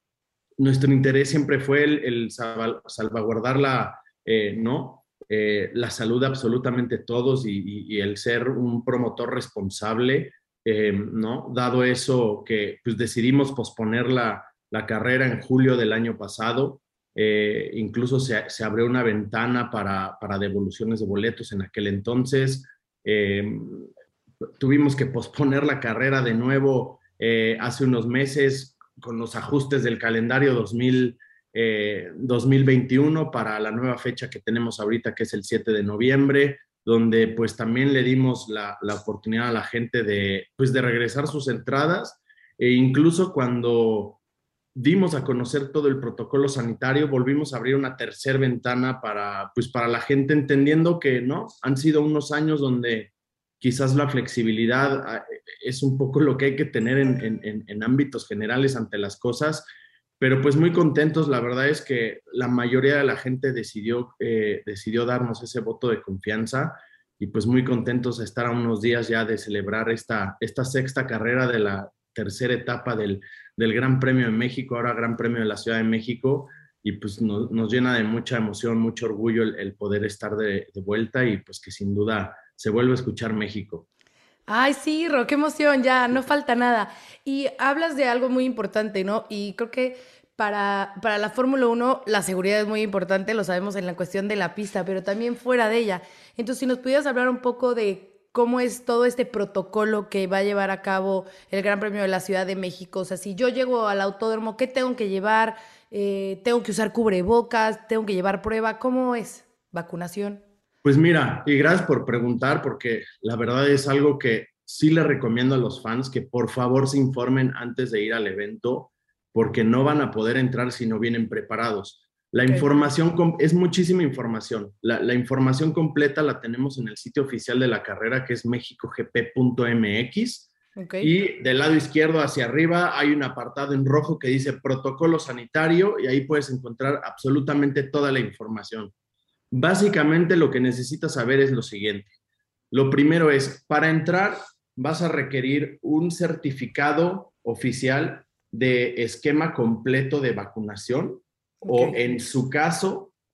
nuestro interés siempre fue el, el salva, salvaguardar la, eh, ¿no? Eh, la salud de absolutamente todos y, y, y el ser un promotor responsable, eh, ¿no? Dado eso que pues, decidimos posponer la, la carrera en julio del año pasado, eh, incluso se, se abrió una ventana para, para devoluciones de boletos en aquel entonces. Eh, tuvimos que posponer la carrera de nuevo eh, hace unos meses con los ajustes del calendario dos mil, eh, dos mil veintiuno para la nueva fecha que tenemos ahorita, que es el siete de noviembre, donde pues también le dimos la, la oportunidad a la gente de, pues, de regresar sus entradas, e incluso cuando dimos a conocer todo el protocolo sanitario, volvimos a abrir una tercera ventana para, pues, para la gente, entendiendo que no, han sido unos años donde quizás la flexibilidad es un poco lo que hay que tener en, en, en ámbitos generales ante las cosas, pero pues muy contentos. La verdad es que la mayoría de la gente decidió, eh, decidió darnos ese voto de confianza, y pues muy contentos de estar a unos días ya de celebrar esta, esta sexta carrera de la tercera etapa del, del Gran Premio de México, ahora Gran Premio de la Ciudad de México, y pues nos, nos llena de mucha emoción, mucho orgullo el, el poder estar de, de vuelta, y pues que sin duda se vuelve a escuchar México. Ay, sí, Ro, qué emoción, ya, no falta nada. Y hablas de algo muy importante, ¿no? Y creo que para, para la Fórmula uno la seguridad es muy importante, lo sabemos en la cuestión de la pista, pero también fuera de ella. Entonces, si nos pudieras hablar un poco de cómo es todo este protocolo que va a llevar a cabo el Gran Premio de la Ciudad de México. O sea, si yo llego al autódromo, ¿qué tengo que llevar? Eh, ¿Tengo que usar cubrebocas? ¿Tengo que llevar prueba? ¿Cómo es? ¿Vacunación? Pues mira, y gracias por preguntar, porque la verdad es algo que sí le recomiendo a los fans, que por favor se informen antes de ir al evento, porque no van a poder entrar si no vienen preparados. La Okay. información, es muchísima información. La, la información completa la tenemos en el sitio oficial de la carrera, que es mexico g p punto m x. Okay. Y del lado izquierdo hacia arriba hay un apartado en rojo que dice protocolo sanitario, y ahí puedes encontrar absolutamente toda la información. Básicamente lo que necesitas saber es lo siguiente. Lo primero es, para entrar vas a requerir un certificado oficial de esquema completo de vacunación, okay, o en su caso,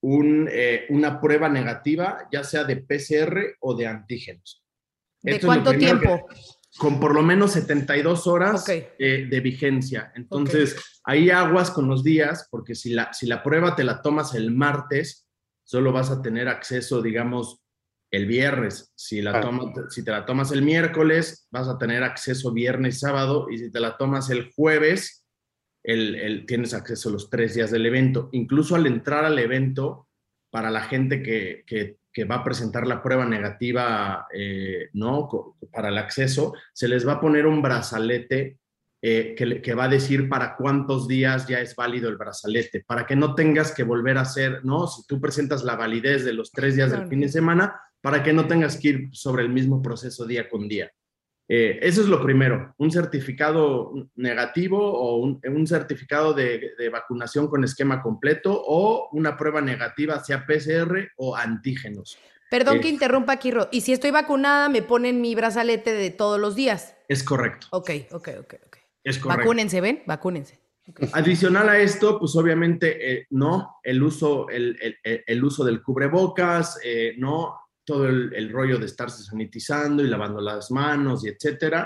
un, eh, una prueba negativa, ya sea de P C R o de antígenos. ¿De Esto cuánto tiempo? Que, con por lo menos setenta y dos horas okay. eh, de vigencia. Entonces, okay. ahí aguas con los días, porque si la, si la prueba te la tomas el martes, solo vas a tener acceso, digamos, el viernes. Si, la toma, si te la tomas el miércoles, vas a tener acceso viernes y sábado, y si te la tomas el jueves, el, el, tienes acceso los tres días del evento. Incluso al entrar al evento, para la gente que, que, que va a presentar la prueba negativa, eh, ¿no? Para el acceso, se les va a poner un brazalete eh, que, que va a decir para cuántos días ya es válido el brazalete, para que no tengas que volver a hacer, ¿no? Si tú presentas la validez de los tres días del fin de semana, para que no tengas que ir sobre el mismo proceso día con día. Eh, eso es lo primero, un certificado negativo o un, un certificado de, de vacunación con esquema completo o una prueba negativa, sea P C R o antígenos. Perdón eh, que interrumpa aquí, Ro. Y si estoy vacunada, me ponen mi brazalete de todos los días. Es correcto. Ok, ok, ok. okay. Es correcto. Vacúnense, ¿ven? Vacúnense. Okay. Adicional a esto, pues obviamente, eh, no, el uso, el, el, el uso del cubrebocas, eh, no, todo el, el rollo de estarse sanitizando y lavando las manos y etcétera.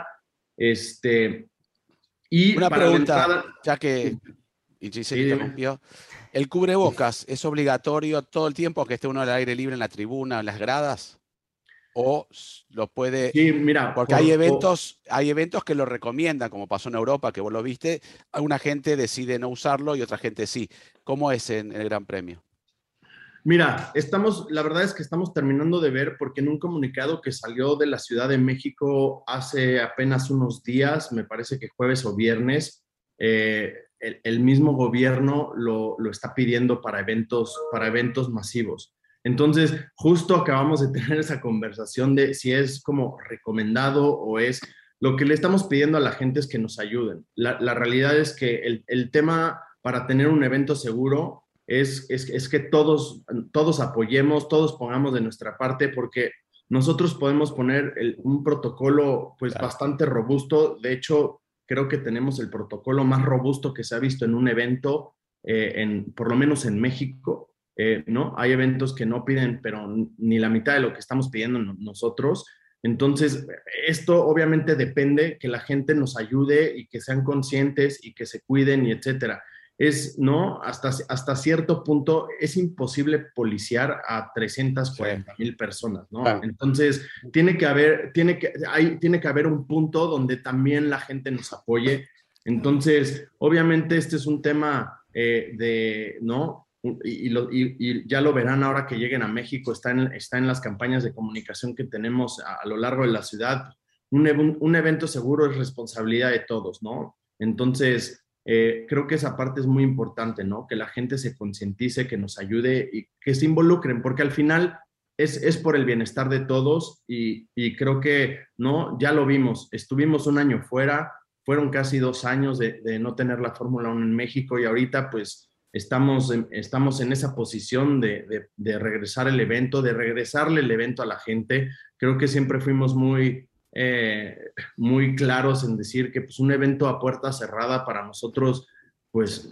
Este, y una para pregunta, la entrada, ya que y sí, se interrumpió. ¿El cubrebocas es obligatorio todo el tiempo que esté uno al aire libre en la tribuna, en las gradas? ¿O lo puede...? Sí, mira. Porque por, hay, eventos, por... hay eventos que lo recomiendan, como pasó en Europa, que vos lo viste. Alguna gente decide no usarlo y otra gente sí. ¿Cómo es en el Gran Premio? Mira, estamos, la verdad es que estamos terminando de ver, porque en un comunicado que salió de la Ciudad de México hace apenas unos días, me parece que jueves o viernes, eh, el, el mismo gobierno lo, lo está pidiendo para eventos, para eventos masivos. Entonces, justo acabamos de tener esa conversación de si es como recomendado o es... Lo que le estamos pidiendo a la gente es que nos ayuden. La, la realidad es que el, el tema para tener un evento seguro es, es, es que todos, todos apoyemos, todos pongamos de nuestra parte, porque nosotros podemos poner el, un protocolo pues claro. bastante robusto. De hecho, creo que tenemos el protocolo más robusto que se ha visto en un evento, eh, en, por lo menos en México. Eh, ¿no? Hay eventos que no piden, pero ni la mitad de lo que estamos pidiendo nosotros. Entonces, esto obviamente depende que la gente nos ayude y que sean conscientes y que se cuiden y etcétera. Es, ¿no? Hasta, hasta cierto punto es imposible policiar a trescientas cuarenta mil personas, ¿no? Ah. Entonces, tiene que haber, tiene que, hay, tiene que haber un punto donde también la gente nos apoye. Entonces, obviamente este es un tema eh, de, ¿no? Y, y, lo, y, y ya lo verán ahora que lleguen a México, está en, está en las campañas de comunicación que tenemos a, a lo largo de la ciudad. Un, un evento seguro es responsabilidad de todos, ¿no? Entonces, eh, creo que esa parte es muy importante, ¿no? Que la gente se concientice, que nos ayude y que se involucren, porque al final es, es por el bienestar de todos y, y creo que, ¿no? Ya lo vimos, estuvimos un año fuera, fueron casi dos años de, de no tener la Fórmula uno en México y ahorita, pues, Estamos en, estamos en esa posición de, de, de regresar el evento, de regresarle el evento a la gente. Creo que siempre fuimos muy, eh, muy claros en decir que pues, un evento a puerta cerrada para nosotros, pues,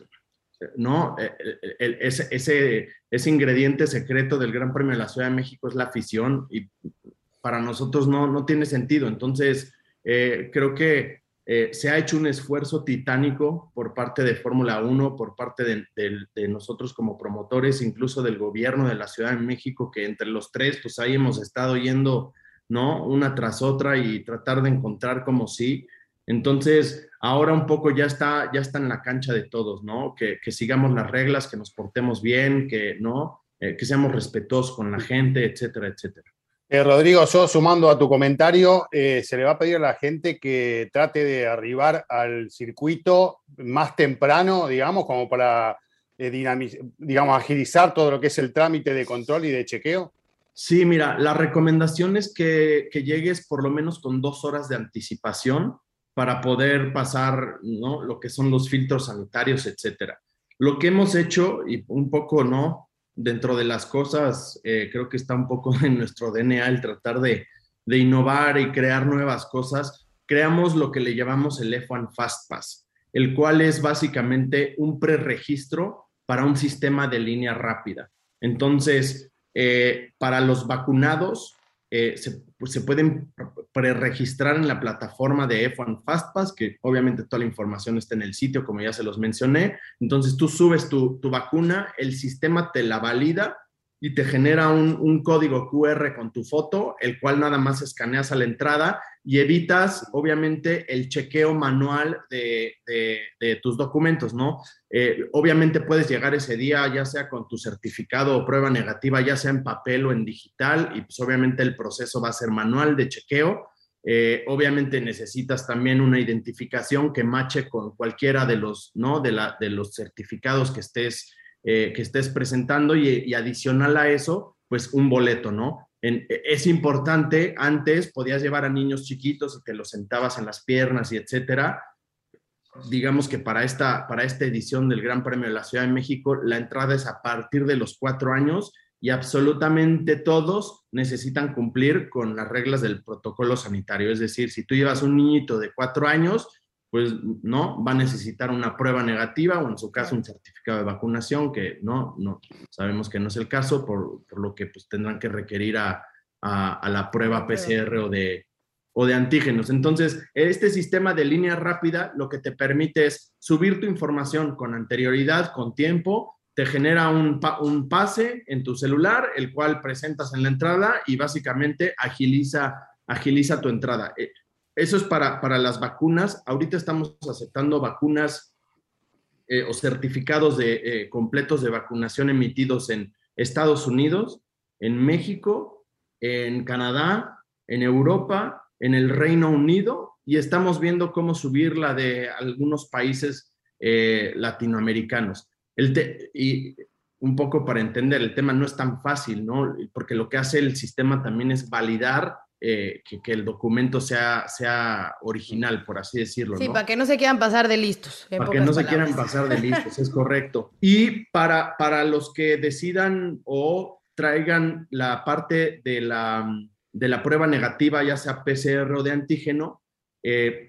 no, el, el, ese, ese, ese ingrediente secreto del Gran Premio de la Ciudad de México es la afición y para nosotros no, no tiene sentido. Entonces, eh, creo que Eh, se ha hecho un esfuerzo titánico por parte de Fórmula uno, por parte de, de, de nosotros como promotores, incluso del gobierno de la Ciudad de México, que entre los tres, pues ahí hemos estado yendo, ¿no? Una tras otra y tratar de encontrar como sí. Entonces, ahora un poco ya está, ya está en la cancha de todos, ¿no? Que, que sigamos las reglas, que nos portemos bien, que, ¿no? Eh, que seamos respetuosos con la gente, etcétera, etcétera. Eh, Rodrigo, yo sumando a tu comentario, eh, se le va a pedir a la gente que trate de arribar al circuito más temprano, digamos, como para eh, dinamiz- digamos, agilizar todo lo que es el trámite de control y de chequeo. Sí, mira, la recomendación es que, que llegues por lo menos con dos horas de anticipación para poder pasar, ¿no? Lo que son los filtros sanitarios, etcétera. Lo que hemos hecho, y un poco, ¿no? Dentro de las cosas, eh, creo que está un poco en nuestro D N A el tratar de, de innovar y crear nuevas cosas. Creamos lo que le llamamos el F uno Fast Pass, el cual es básicamente un preregistro para un sistema de línea rápida. Entonces, eh, para los vacunados, eh, se, pues, se pueden preregistrar en la plataforma de F uno FastPass, que obviamente toda la información está en el sitio, como ya se los mencioné. Entonces, tú subes tu, tu vacuna, el sistema te la valida y te genera un, un código cu erre con tu foto, el cual nada más escaneas a la entrada y evitas, obviamente, el chequeo manual de, de, de tus documentos, ¿no? Eh, obviamente puedes llegar ese día, ya sea con tu certificado o prueba negativa, ya sea en papel o en digital, y pues obviamente el proceso va a ser manual de chequeo. Eh, obviamente necesitas también una identificación que mache con cualquiera de los, ¿no? de, la, de los certificados que estés, eh, que estés presentando y, y adicional a eso, pues un boleto, ¿no? En, es importante, antes podías llevar a niños chiquitos y te los sentabas en las piernas y etcétera. Digamos que para esta, para esta edición del Gran Premio de la Ciudad de México, la entrada es a partir de los cuatro años y absolutamente todos necesitan cumplir con las reglas del protocolo sanitario. Es decir, si tú llevas un niñito de cuatro años, pues no, va a necesitar una prueba negativa o en su caso un certificado de vacunación, que no, no sabemos que no es el caso, por, por lo que pues tendrán que requerir a, a, a la prueba P C R o de, o de antígenos. Entonces, este sistema de línea rápida lo que te permite es subir tu información con anterioridad, con tiempo, te genera un, pa un pase en tu celular, el cual presentas en la entrada y básicamente agiliza, agiliza tu entrada. Eso es para, para las vacunas. Ahorita estamos aceptando vacunas eh, o certificados de, eh, completos de vacunación emitidos en Estados Unidos, en México, en Canadá, en Europa, en el Reino Unido, y estamos viendo cómo subirla de algunos países eh, latinoamericanos. El te y un poco para entender, el tema no es tan fácil, ¿no? Porque lo que hace el sistema también es validar Eh, que, que el documento sea, sea original, por así decirlo. Sí, ¿no? para que no se quieran pasar de listos. Para que no palabras. se quieran pasar de listos, es correcto. Y para, para los que decidan o traigan la parte de la, de la prueba negativa, ya sea P C R o de antígeno, eh,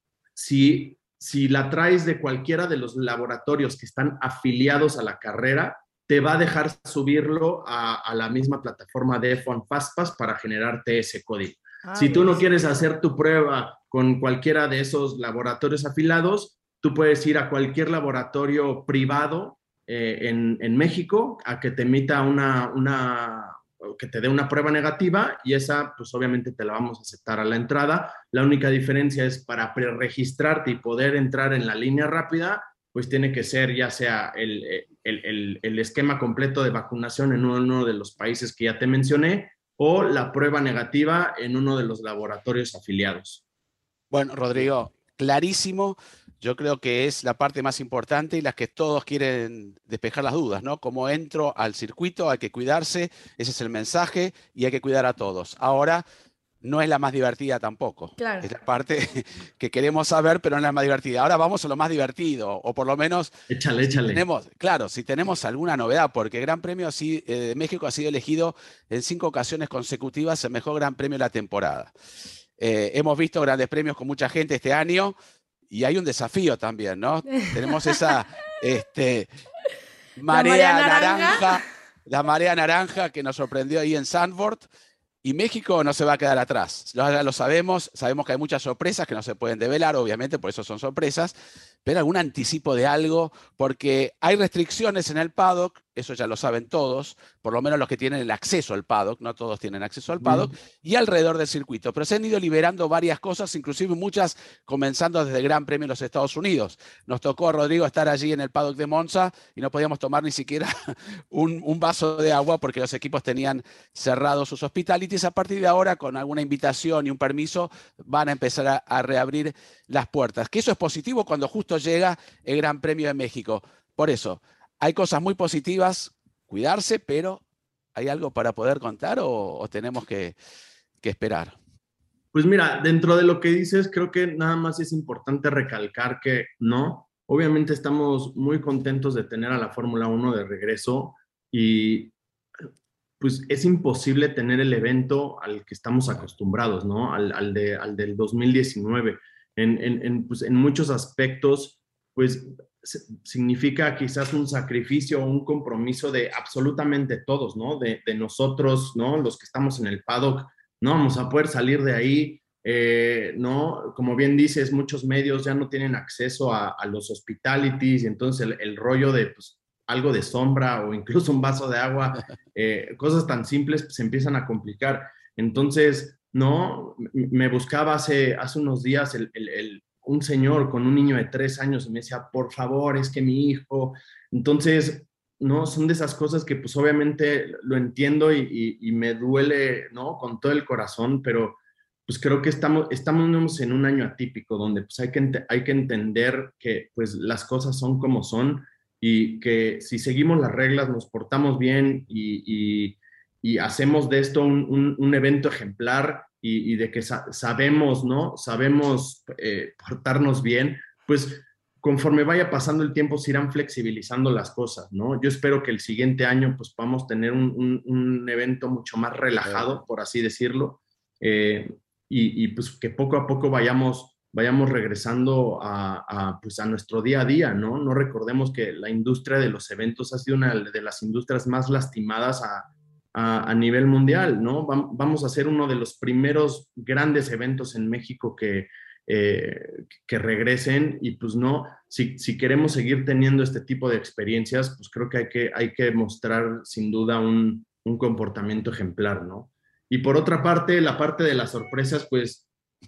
si, si la traes de cualquiera de los laboratorios que están afiliados a la carrera, te va a dejar subirlo a, a la misma plataforma de F uno FastPass para generarte ese código. Ah, si tú no quieres hacer tu prueba con cualquiera de esos laboratorios afiliados, tú puedes ir a cualquier laboratorio privado eh, en, en México a que te emita una, una, que te dé una prueba negativa y esa, pues obviamente te la vamos a aceptar a la entrada. La única diferencia es para preregistrarte y poder entrar en la línea rápida, pues tiene que ser ya sea el, el, el, el esquema completo de vacunación en uno de los países que ya te mencioné o la prueba negativa en uno de los laboratorios afiliados. Bueno, Rodrigo, clarísimo. Yo creo que es la parte más importante y la que todos quieren despejar las dudas, ¿no? Como entro al circuito, hay que cuidarse, ese es el mensaje y hay que cuidar a todos. Ahora, no es la más divertida tampoco. Claro. Es la parte que queremos saber, pero no es la más divertida. Ahora vamos a lo más divertido, o por lo menos... Échale, échale. Si tenemos, claro, si tenemos alguna novedad, porque el Gran Premio así, eh, de México ha sido elegido en cinco ocasiones consecutivas el mejor Gran Premio de la temporada. Eh, hemos visto grandes premios con mucha gente este año y hay un desafío también, ¿no? Tenemos esa este, marea, marea naranja. naranja, la marea naranja que nos sorprendió ahí en Zandvoort. Y México no se va a quedar atrás. Ya lo sabemos, sabemos que hay muchas sorpresas que no se pueden develar, obviamente, por eso son sorpresas, pero algún anticipo de algo, porque hay restricciones en el paddock, eso ya lo saben todos, por lo menos los que tienen el acceso al paddock, no todos tienen acceso al paddock, mm. y alrededor del circuito. Pero se han ido liberando varias cosas, inclusive muchas comenzando desde el Gran Premio de los Estados Unidos. Nos tocó, Rodrigo, estar allí en el paddock de Monza y no podíamos tomar ni siquiera un, un vaso de agua porque los equipos tenían cerrados sus hospitalities. A partir de ahora, con alguna invitación y un permiso, van a empezar a, a reabrir las puertas. Que eso es positivo cuando justo llega el Gran Premio de México. Por eso, hay cosas muy positivas, cuidarse, pero ¿hay algo para poder contar o, o tenemos que, que esperar? Pues mira, dentro de lo que dices, creo que nada más es importante recalcar que no, obviamente estamos muy contentos de tener a la Fórmula uno de regreso y pues es imposible tener el evento al que estamos acostumbrados, ¿no? Al, al, de, al del dos mil diecinueve. En, en, en, pues, en muchos aspectos, pues significa quizás un sacrificio o un compromiso de absolutamente todos, ¿no? De, de nosotros, ¿no? Los que estamos en el paddock, no vamos a poder salir de ahí, eh, ¿no? Como bien dices, muchos medios ya no tienen acceso a, a los hospitalities y entonces el, el rollo de pues, algo de sombra o incluso un vaso de agua, eh, cosas tan simples pues, se empiezan a complicar. Entonces, ¿no? Me buscaba hace, hace unos días el, el, el un señor con un niño de tres años y me decía, por favor, es que mi hijo. Entonces, ¿no? Son de esas cosas que pues obviamente lo entiendo y, y, y me duele, ¿no? Con todo el corazón, pero pues creo que estamos, estamos en un año atípico donde pues hay que, hay que entender que pues las cosas son como son y que si seguimos las reglas, nos portamos bien y, y, y hacemos de esto un, un, un evento ejemplar, Y, y de que sa sabemos, ¿no? Sabemos eh, portarnos bien, pues conforme vaya pasando el tiempo se irán flexibilizando las cosas, ¿no? Yo espero que el siguiente año pues podamos tener un, un, un evento mucho más relajado, por así decirlo, eh, y, y pues que poco a poco vayamos, vayamos regresando a, a, pues a nuestro día a día, ¿no? No recordemos que la industria de los eventos ha sido una de las industrias más lastimadas a A, a nivel mundial, ¿no? Vamos a hacer uno de los primeros grandes eventos en México que, eh, que regresen y pues no, si, si queremos seguir teniendo este tipo de experiencias, pues creo que hay que, hay que mostrar sin duda un, un comportamiento ejemplar, ¿no? Y por otra parte, la parte de las sorpresas, pues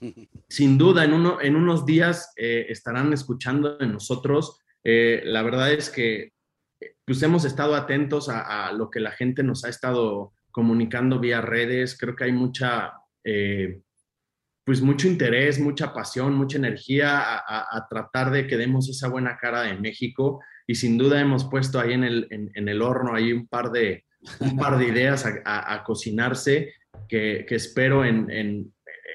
sin duda en, uno, en unos días eh, estarán escuchando de nosotros. Eh, la verdad es que pues hemos estado atentos a, a lo que la gente nos ha estado comunicando vía redes. Creo que hay mucha, eh, pues mucho interés, mucha pasión, mucha energía a, a, a tratar de que demos esa buena cara de México y sin duda hemos puesto ahí en el, en, en el horno ahí un par de, un par de ideas a, a, a cocinarse que, que espero en, en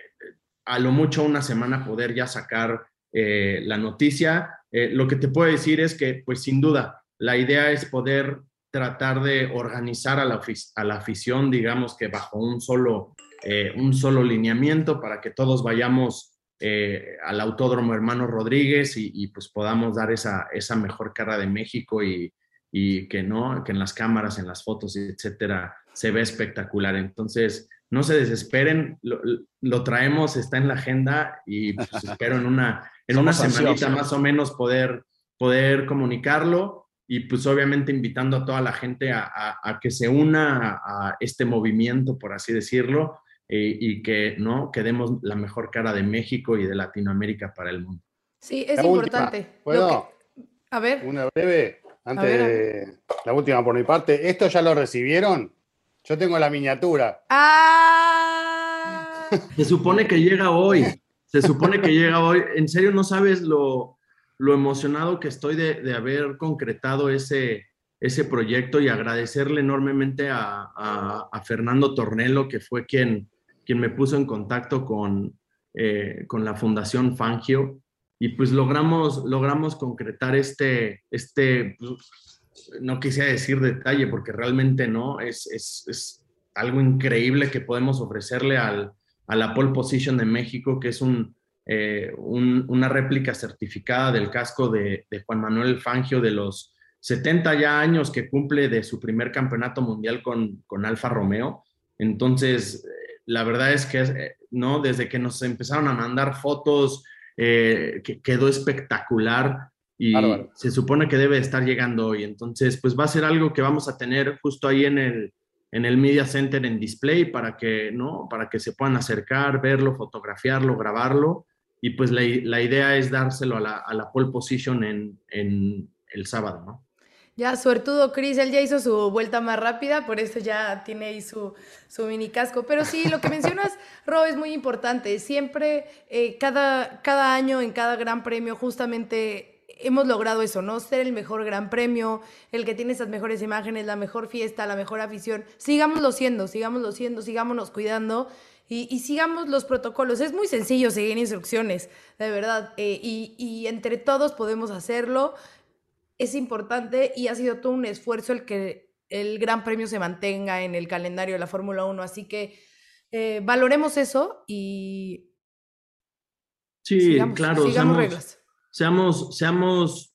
a lo mucho una semana poder ya sacar eh, la noticia. Eh, lo que te puedo decir es que pues sin duda la idea es poder tratar de organizar a la, a la afición, digamos que bajo un solo, eh, un solo lineamiento para que todos vayamos eh, al Autódromo Hermanos Rodríguez y, y pues podamos dar esa, esa mejor cara de México y, y que, ¿no? Que en las cámaras, en las fotos, etcétera, se ve espectacular. Entonces, no se desesperen, lo, lo traemos, está en la agenda y pues espero en una, en una semanita más o menos poder, poder comunicarlo. Y pues obviamente invitando a toda la gente a, a, a que se una a, a este movimiento, por así decirlo, eh, y que, ¿no? que demos la mejor cara de México y de Latinoamérica para el mundo. Sí, es la importante. Última. ¿Puedo? Lo que... A ver. Una breve, antes a ver, a ver. de la última por mi parte. ¿Esto ya lo recibieron? Yo tengo la miniatura. ¡Ah! Se supone que llega hoy. Se supone que llega hoy. En serio, no sabes lo... lo emocionado que estoy de, de haber concretado ese, ese proyecto y agradecerle enormemente a, a, a Fernando Tornello, que fue quien, quien me puso en contacto con, eh, con la Fundación Fangio, y pues logramos, logramos concretar este, este pues, no quisiera decir detalle, porque realmente no, es, es, es algo increíble que podemos ofrecerle al, a la Pole Position de México, que es un Eh, un, una réplica certificada del casco de, de Juan Manuel Fangio de los setenta ya años que cumple de su primer campeonato mundial con, con Alfa Romeo. Entonces, eh, la verdad es que, eh, ¿no? Desde que nos empezaron a mandar fotos, eh, que quedó espectacular y Bárbaro. Se supone que debe estar llegando hoy. Entonces, pues va a ser algo que vamos a tener justo ahí en el, en el Media Center en display para que, ¿no? Para que se puedan acercar, verlo, fotografiarlo, grabarlo. Y pues la, la idea es dárselo a la, a la pole position en, en el sábado, ¿no? Ya, suertudo Chris, él ya hizo su vuelta más rápida, por eso ya tiene ahí su, su mini casco. Pero sí, lo que mencionas, Ro, es muy importante. Siempre, eh, cada, cada año, en cada gran premio, justamente hemos logrado eso, ¿no? Ser el mejor gran premio, el que tiene esas mejores imágenes, la mejor fiesta, la mejor afición. Sigámoslo siendo, sigámoslo siendo, sigámonos cuidando. Y, y sigamos los protocolos. Es muy sencillo seguir instrucciones, de verdad. Eh, y, y entre todos podemos hacerlo. Es importante y ha sido todo un esfuerzo el que el Gran Premio se mantenga en el calendario de la Fórmula uno. Así que eh, valoremos eso y sí, sigamos, claro, sigamos seamos, reglas. Seamos, seamos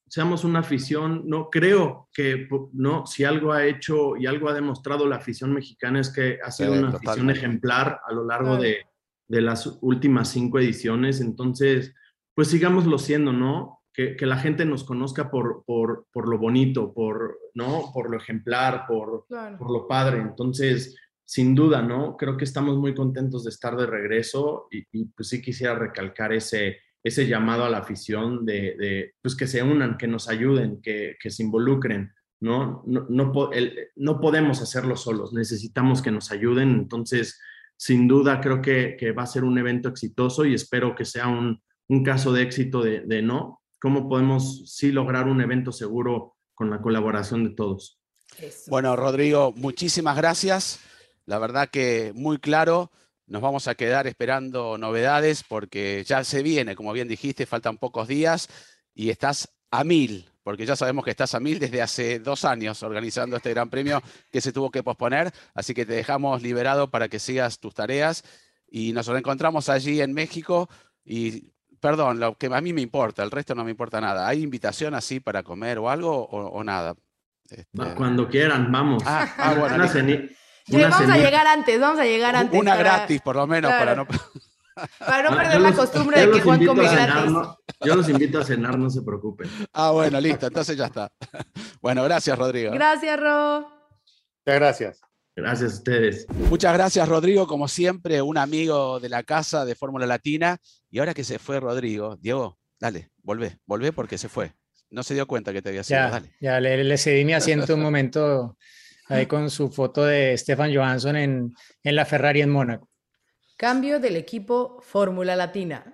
seamos una afición, no creo que, no, si algo ha hecho y algo ha demostrado la afición mexicana es que ha sido Sí, una totalmente. afición ejemplar a lo largo Claro. de, de las últimas cinco ediciones, entonces, pues sigámoslo siendo, ¿no? Que, que la gente nos conozca por, por, por lo bonito, por, ¿no? Por lo ejemplar, por, Claro. por lo padre, entonces, sin duda, ¿no? Creo que estamos muy contentos de estar de regreso y, y pues sí quisiera recalcar ese ese llamado a la afición de, de pues que se unan, que nos ayuden, que, que se involucren, ¿no? No, no, el, no podemos hacerlo solos, necesitamos que nos ayuden, entonces, sin duda, creo que, que va a ser un evento exitoso y espero que sea un, un caso de éxito de, de no, cómo podemos sí lograr un evento seguro con la colaboración de todos. Eso. Bueno, Rodrigo, muchísimas gracias. La verdad que muy claro. Nos vamos a quedar esperando novedades porque ya se viene, como bien dijiste, faltan pocos días y estás a mil, porque ya sabemos que estás a mil desde hace dos años organizando este Gran Premio que se tuvo que posponer, así que te dejamos liberado para que sigas tus tareas y nos reencontramos allí en México y, perdón, lo que a mí me importa, el resto no me importa nada. ¿Hay invitación así para comer o algo o, o nada? Este... Cuando quieran, vamos. Ah, ah bueno, una listo. ceni- Yo, una vamos a ceni- llegar antes, vamos a llegar antes. Una para- gratis, por lo menos, Claro. para no... Para no Ah, perder yo la los- costumbre yo de que los Juan invito come a cenar, gratis. ¿no? Yo los invito a cenar, no se preocupen. Ah, bueno, listo, entonces ya está. Bueno, gracias, Rodrigo. Gracias, Ro. Muchas gracias. Gracias a ustedes. Muchas gracias, Rodrigo, como siempre, un amigo de la casa de Fórmula Latina. Y ahora que se fue Rodrigo, Diego, dale, volvé, volvé porque se fue. No se dio cuenta que te había sido, Ya, dale. ya le, le cedí mi asiento un momento ahí con su foto de Stefan Johansson en, en la Ferrari en Mónaco. Cambio del equipo Fórmula Latina.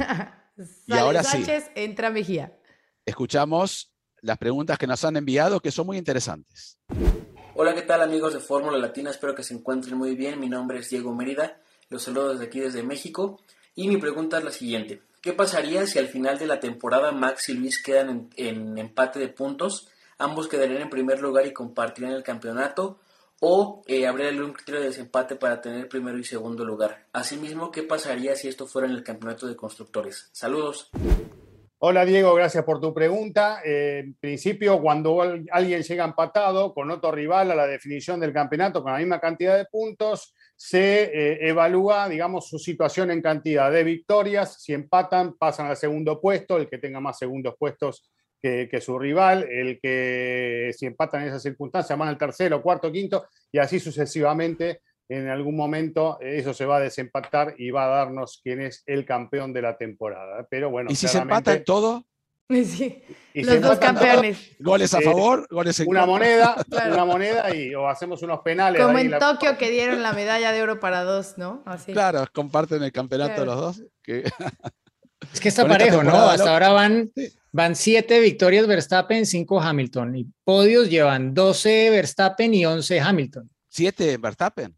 Y Sale ahora sí. Sánchez, entra Mejía. Escuchamos las preguntas que nos han enviado, que son muy interesantes. Hola, ¿qué tal amigos de Fórmula Latina? Espero que se encuentren muy bien. Mi nombre es Diego Mérida, los saludo desde aquí desde México y mi pregunta es la siguiente. ¿Qué pasaría si al final de la temporada Max y Luis quedan en, en empate de puntos? Ambos quedarían en primer lugar y compartirían el campeonato o eh, habría algún criterio de desempate para tener primero y segundo lugar. Asimismo, ¿qué pasaría si esto fuera en el campeonato de constructores? Saludos. Hola Diego, gracias por tu pregunta. Eh, en principio, cuando alguien llega empatado con otro rival a la definición del campeonato con la misma cantidad de puntos, se eh, evalúa, digamos, su situación en cantidad de victorias. Si empatan, pasan al segundo puesto, el que tenga más segundos puestos que, que su rival, el que si empatan en esas circunstancias van al tercero, cuarto, quinto, y así sucesivamente. En algún momento eso se va a desempatar y va a darnos quién es el campeón de la temporada. Pero bueno, ¿Y si se claramente, empatan todo? Sí, y los se dos empatan campeones. ¿Goles a Eh, favor? ¿Goles en una contra? moneda, Claro. una moneda y o hacemos unos penales. Como ahí en la- Tokio que dieron la medalla de oro para dos, ¿no? Así. Claro, comparten el campeonato Claro. los dos. Que... Es que está Con esta parejo, ¿no? temporada, Hasta ¿no? ahora van, Sí. van siete victorias Verstappen, cinco Hamilton. Y podios llevan doce Verstappen y once Hamilton. ¿Siete Verstappen?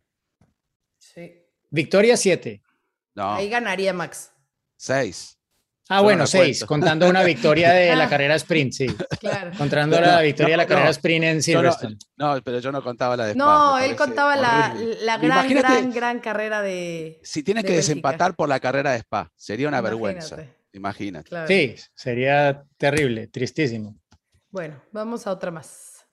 Sí. Victoria siete. No, Ahí ganaría Max. seis. Ah, Yo bueno, no la seis, cuento. contando una victoria de la Ah. carrera sprint, sí. Claro. Contando Pero la no, victoria de la no, carrera no. sprint en Yo no, Silverstone. no, pero yo no contaba la de Spa, No, me él parece contaba la, horrible. la gran, Imagínate gran, gran carrera de. si tiene de que Bélgica. desempatar por la carrera de Spa. Sería una Imagínate. vergüenza. Imagínate. Claro. Sí, sería terrible, tristísimo. Bueno, vamos a otra más.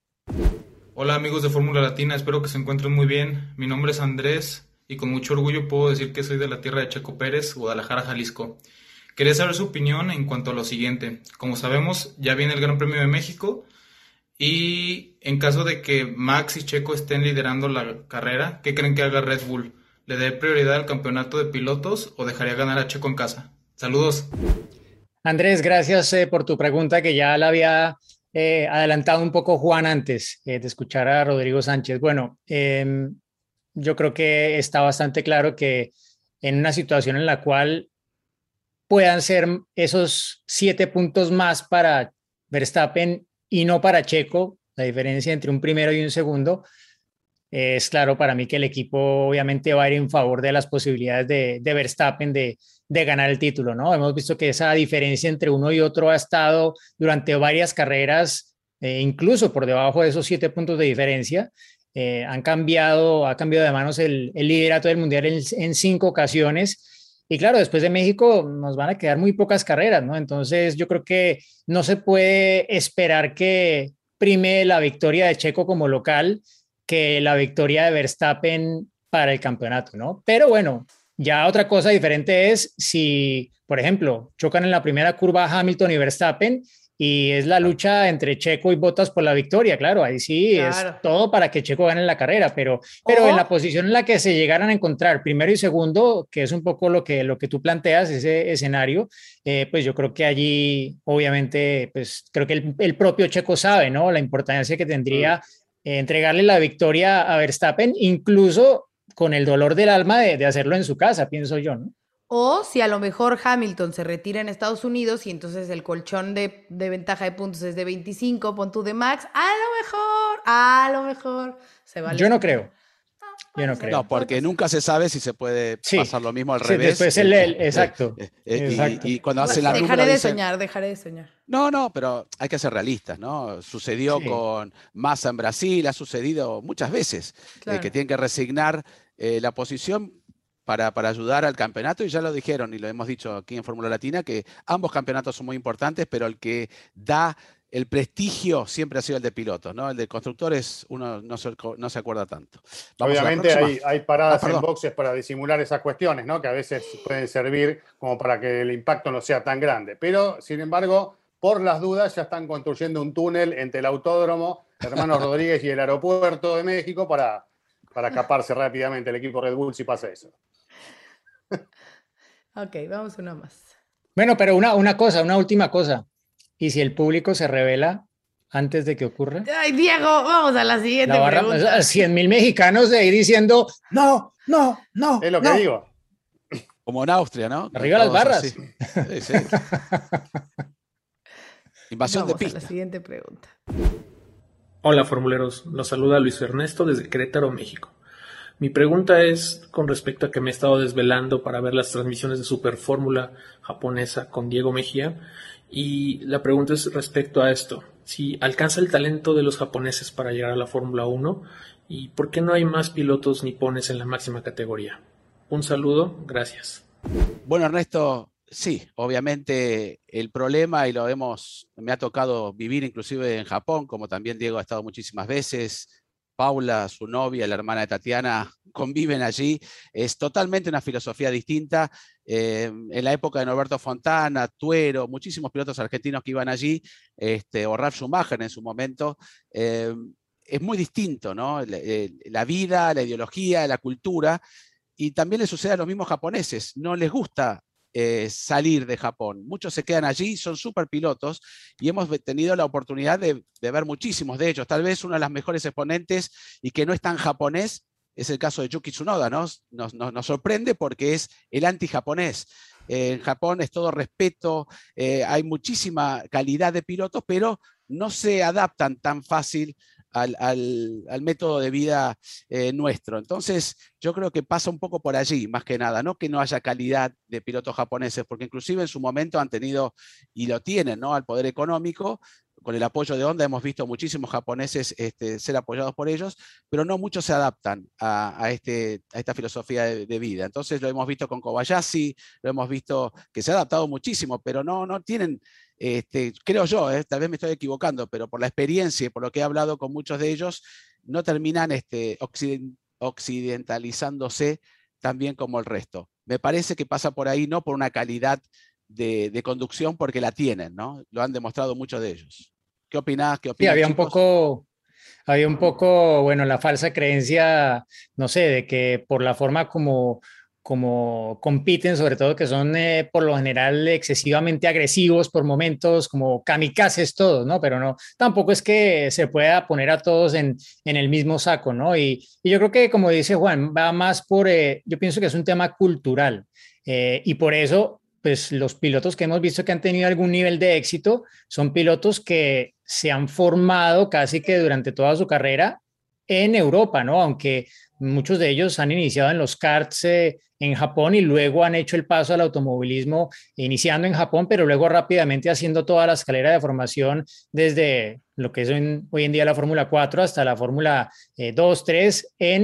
Hola amigos de Fórmula Latina, espero que se encuentren muy bien. Mi nombre es Andrés y con mucho orgullo puedo decir que soy de la tierra de Checo Pérez, Guadalajara, Jalisco. Quería saber su opinión en cuanto a lo siguiente. Como sabemos, ya viene el Gran Premio de México y en caso de que Max y Checo estén liderando la carrera, ¿qué creen que haga Red Bull? ¿Le dé prioridad al campeonato de pilotos o dejaría ganar a Checo en casa? Saludos. Andrés, gracias eh, por tu pregunta que ya la había eh, adelantado un poco Juan antes eh, de escuchar a Rodrigo Sánchez. Bueno, eh, yo creo que está bastante claro que en una situación en la cual puedan ser esos siete puntos más para Verstappen y no para Checo, la diferencia entre un primero y un segundo, eh, es claro para mí que el equipo obviamente va a ir en favor de las posibilidades de, de Verstappen de, de ganar el título, ¿no? Hemos visto que esa diferencia entre uno y otro ha estado durante varias carreras, eh, incluso por debajo de esos siete puntos de diferencia. Eh, han cambiado, ha cambiado de manos el, el liderato del Mundial en, en cinco ocasiones Y claro, después de México nos van a quedar muy pocas carreras, ¿no? Entonces yo creo que no se puede esperar que prime la victoria de Checo como local que la victoria de Verstappen para el campeonato, ¿no? Pero bueno, ya otra cosa diferente es si, por ejemplo, chocan en la primera curva Hamilton y Verstappen y es la lucha entre Checo y Bottas por la victoria, claro, ahí sí Claro. es todo para que Checo gane la carrera, pero, pero O- en la posición en la que se llegaran a encontrar primero y segundo, que es un poco lo que, lo que tú planteas, ese escenario, eh, pues yo creo que allí, obviamente, pues creo que el, el propio Checo sabe, ¿no? La importancia que tendría eh, entregarle la victoria a Verstappen, incluso con el dolor del alma de, de hacerlo en su casa, pienso yo, ¿no? O si a lo mejor Hamilton se retira en Estados Unidos y entonces el colchón de, de ventaja de puntos es de veinticinco, pon tú de Max, a lo mejor, a lo mejor se vale. Yo no creo. Yo no puede ser, creo. No, porque puede nunca se sabe si se puede Sí. pasar lo mismo al Sí, revés. después el- el- exacto, eh, eh, y- exacto. Y, cuando ser. hacen la Dejaré número de dicen, soñar, dejaré de soñar. no, no, pero hay que ser realistas, ¿no? Sucedió Sí. con Massa en Brasil, ha sucedido muchas veces, eh, Claro. que tienen que resignar eh, la posición para, para ayudar al campeonato, y ya lo dijeron y lo hemos dicho aquí en Fórmula Latina, que ambos campeonatos son muy importantes, pero el que da el prestigio siempre ha sido el de pilotos, ¿no? El de constructores uno no se, no se acuerda tanto. Vamos a la Obviamente próxima. hay, hay paradas Ah, en perdón. boxes para disimular esas cuestiones, ¿no? Que a veces pueden servir como para que el impacto no sea tan grande. Pero, sin embargo, por las dudas, ya están construyendo un túnel entre el autódromo Hermanos Rodríguez y el aeropuerto de México para, para escaparse rápidamente el equipo Red Bull si pasa eso. Ok, vamos una más. Bueno, pero una, una cosa, una última cosa. ¿Y si el público se revela antes de que ocurra? Ay, Diego, vamos a la siguiente La barra, pregunta. cien mil mexicanos de ahí diciendo, no, no, no. Es lo que no. digo. Como en Austria, ¿no? Arriba las Todos barras. así. Sí, sí. Invasión Vamos de a la pista. siguiente pregunta. Hola formuleros, los saluda Luis Ernesto desde Querétaro, México. Mi pregunta es con respecto a que me he estado desvelando para ver las transmisiones de Super Fórmula japonesa con Diego Mejía, y la pregunta es respecto a esto: si alcanza el talento de los japoneses para llegar a la Fórmula uno, y por qué no hay más pilotos nipones en la máxima categoría. Un saludo, gracias. Bueno, Ernesto, sí, obviamente el problema, y lo hemos, me ha tocado vivir inclusive en Japón, como también Diego ha estado muchísimas veces, Paula, su novia, la hermana de Tatiana, conviven allí, es totalmente una filosofía distinta. Eh, en la época de Norberto Fontana, Tuero, muchísimos pilotos argentinos que iban allí, este, o Ralf Schumacher en su momento, eh, es muy distinto, ¿no? La, la vida, la ideología, la cultura, y también le sucede a los mismos japoneses, no les gusta Eh, salir de Japón. Muchos se quedan allí, son súper pilotos, y hemos tenido la oportunidad de, de ver muchísimos de ellos. Tal vez uno de los mejores exponentes y que no es tan japonés es el caso de Yuki Tsunoda, ¿no? Nos, nos, nos sorprende porque es el anti-japonés. Eh, en Japón es todo respeto, eh, hay muchísima calidad de pilotos, pero no se adaptan tan fácil Al, al, al método de vida eh, nuestro. Entonces, yo creo que pasa un poco por allí, más que nada, no que no haya calidad de pilotos japoneses, porque inclusive en su momento han tenido, y lo tienen, ¿no?, al poder económico. Con el apoyo de Honda hemos visto muchísimos japoneses este, ser apoyados por ellos, pero no muchos se adaptan a, a, este, a esta filosofía de, de vida. Entonces lo hemos visto con Kobayashi, lo hemos visto que se ha adaptado muchísimo, pero no, no tienen, este, creo yo, eh, tal vez me estoy equivocando, pero por la experiencia y por lo que he hablado con muchos de ellos, no terminan este, occident, occidentalizándose tan bien como el resto. Me parece que pasa por ahí, no por una calidad de, de conducción, porque la tienen, ¿no? Lo han demostrado muchos de ellos. ¿Qué opinás? ¿Qué opinás, Sí, había chicos? un poco, había un poco, bueno, la falsa creencia, no sé, de que por la forma como, como compiten, sobre todo que son eh, por lo general excesivamente agresivos por momentos, como kamikazes todos, ¿no? Pero no, tampoco es que se pueda poner a todos en, en el mismo saco, ¿no? Y, y yo creo que, como dice Juan, va más por, eh, yo pienso que es un tema cultural, eh, y por eso pues los pilotos que hemos visto que han tenido algún nivel de éxito son pilotos que se han formado casi que durante toda su carrera en Europa, ¿no? Aunque muchos de ellos han iniciado en los karts eh, en Japón y luego han hecho el paso al automovilismo iniciando en Japón, pero luego rápidamente haciendo toda la escalera de formación desde lo que es en, hoy en día la Fórmula cuatro hasta la Fórmula eh, dos, tres en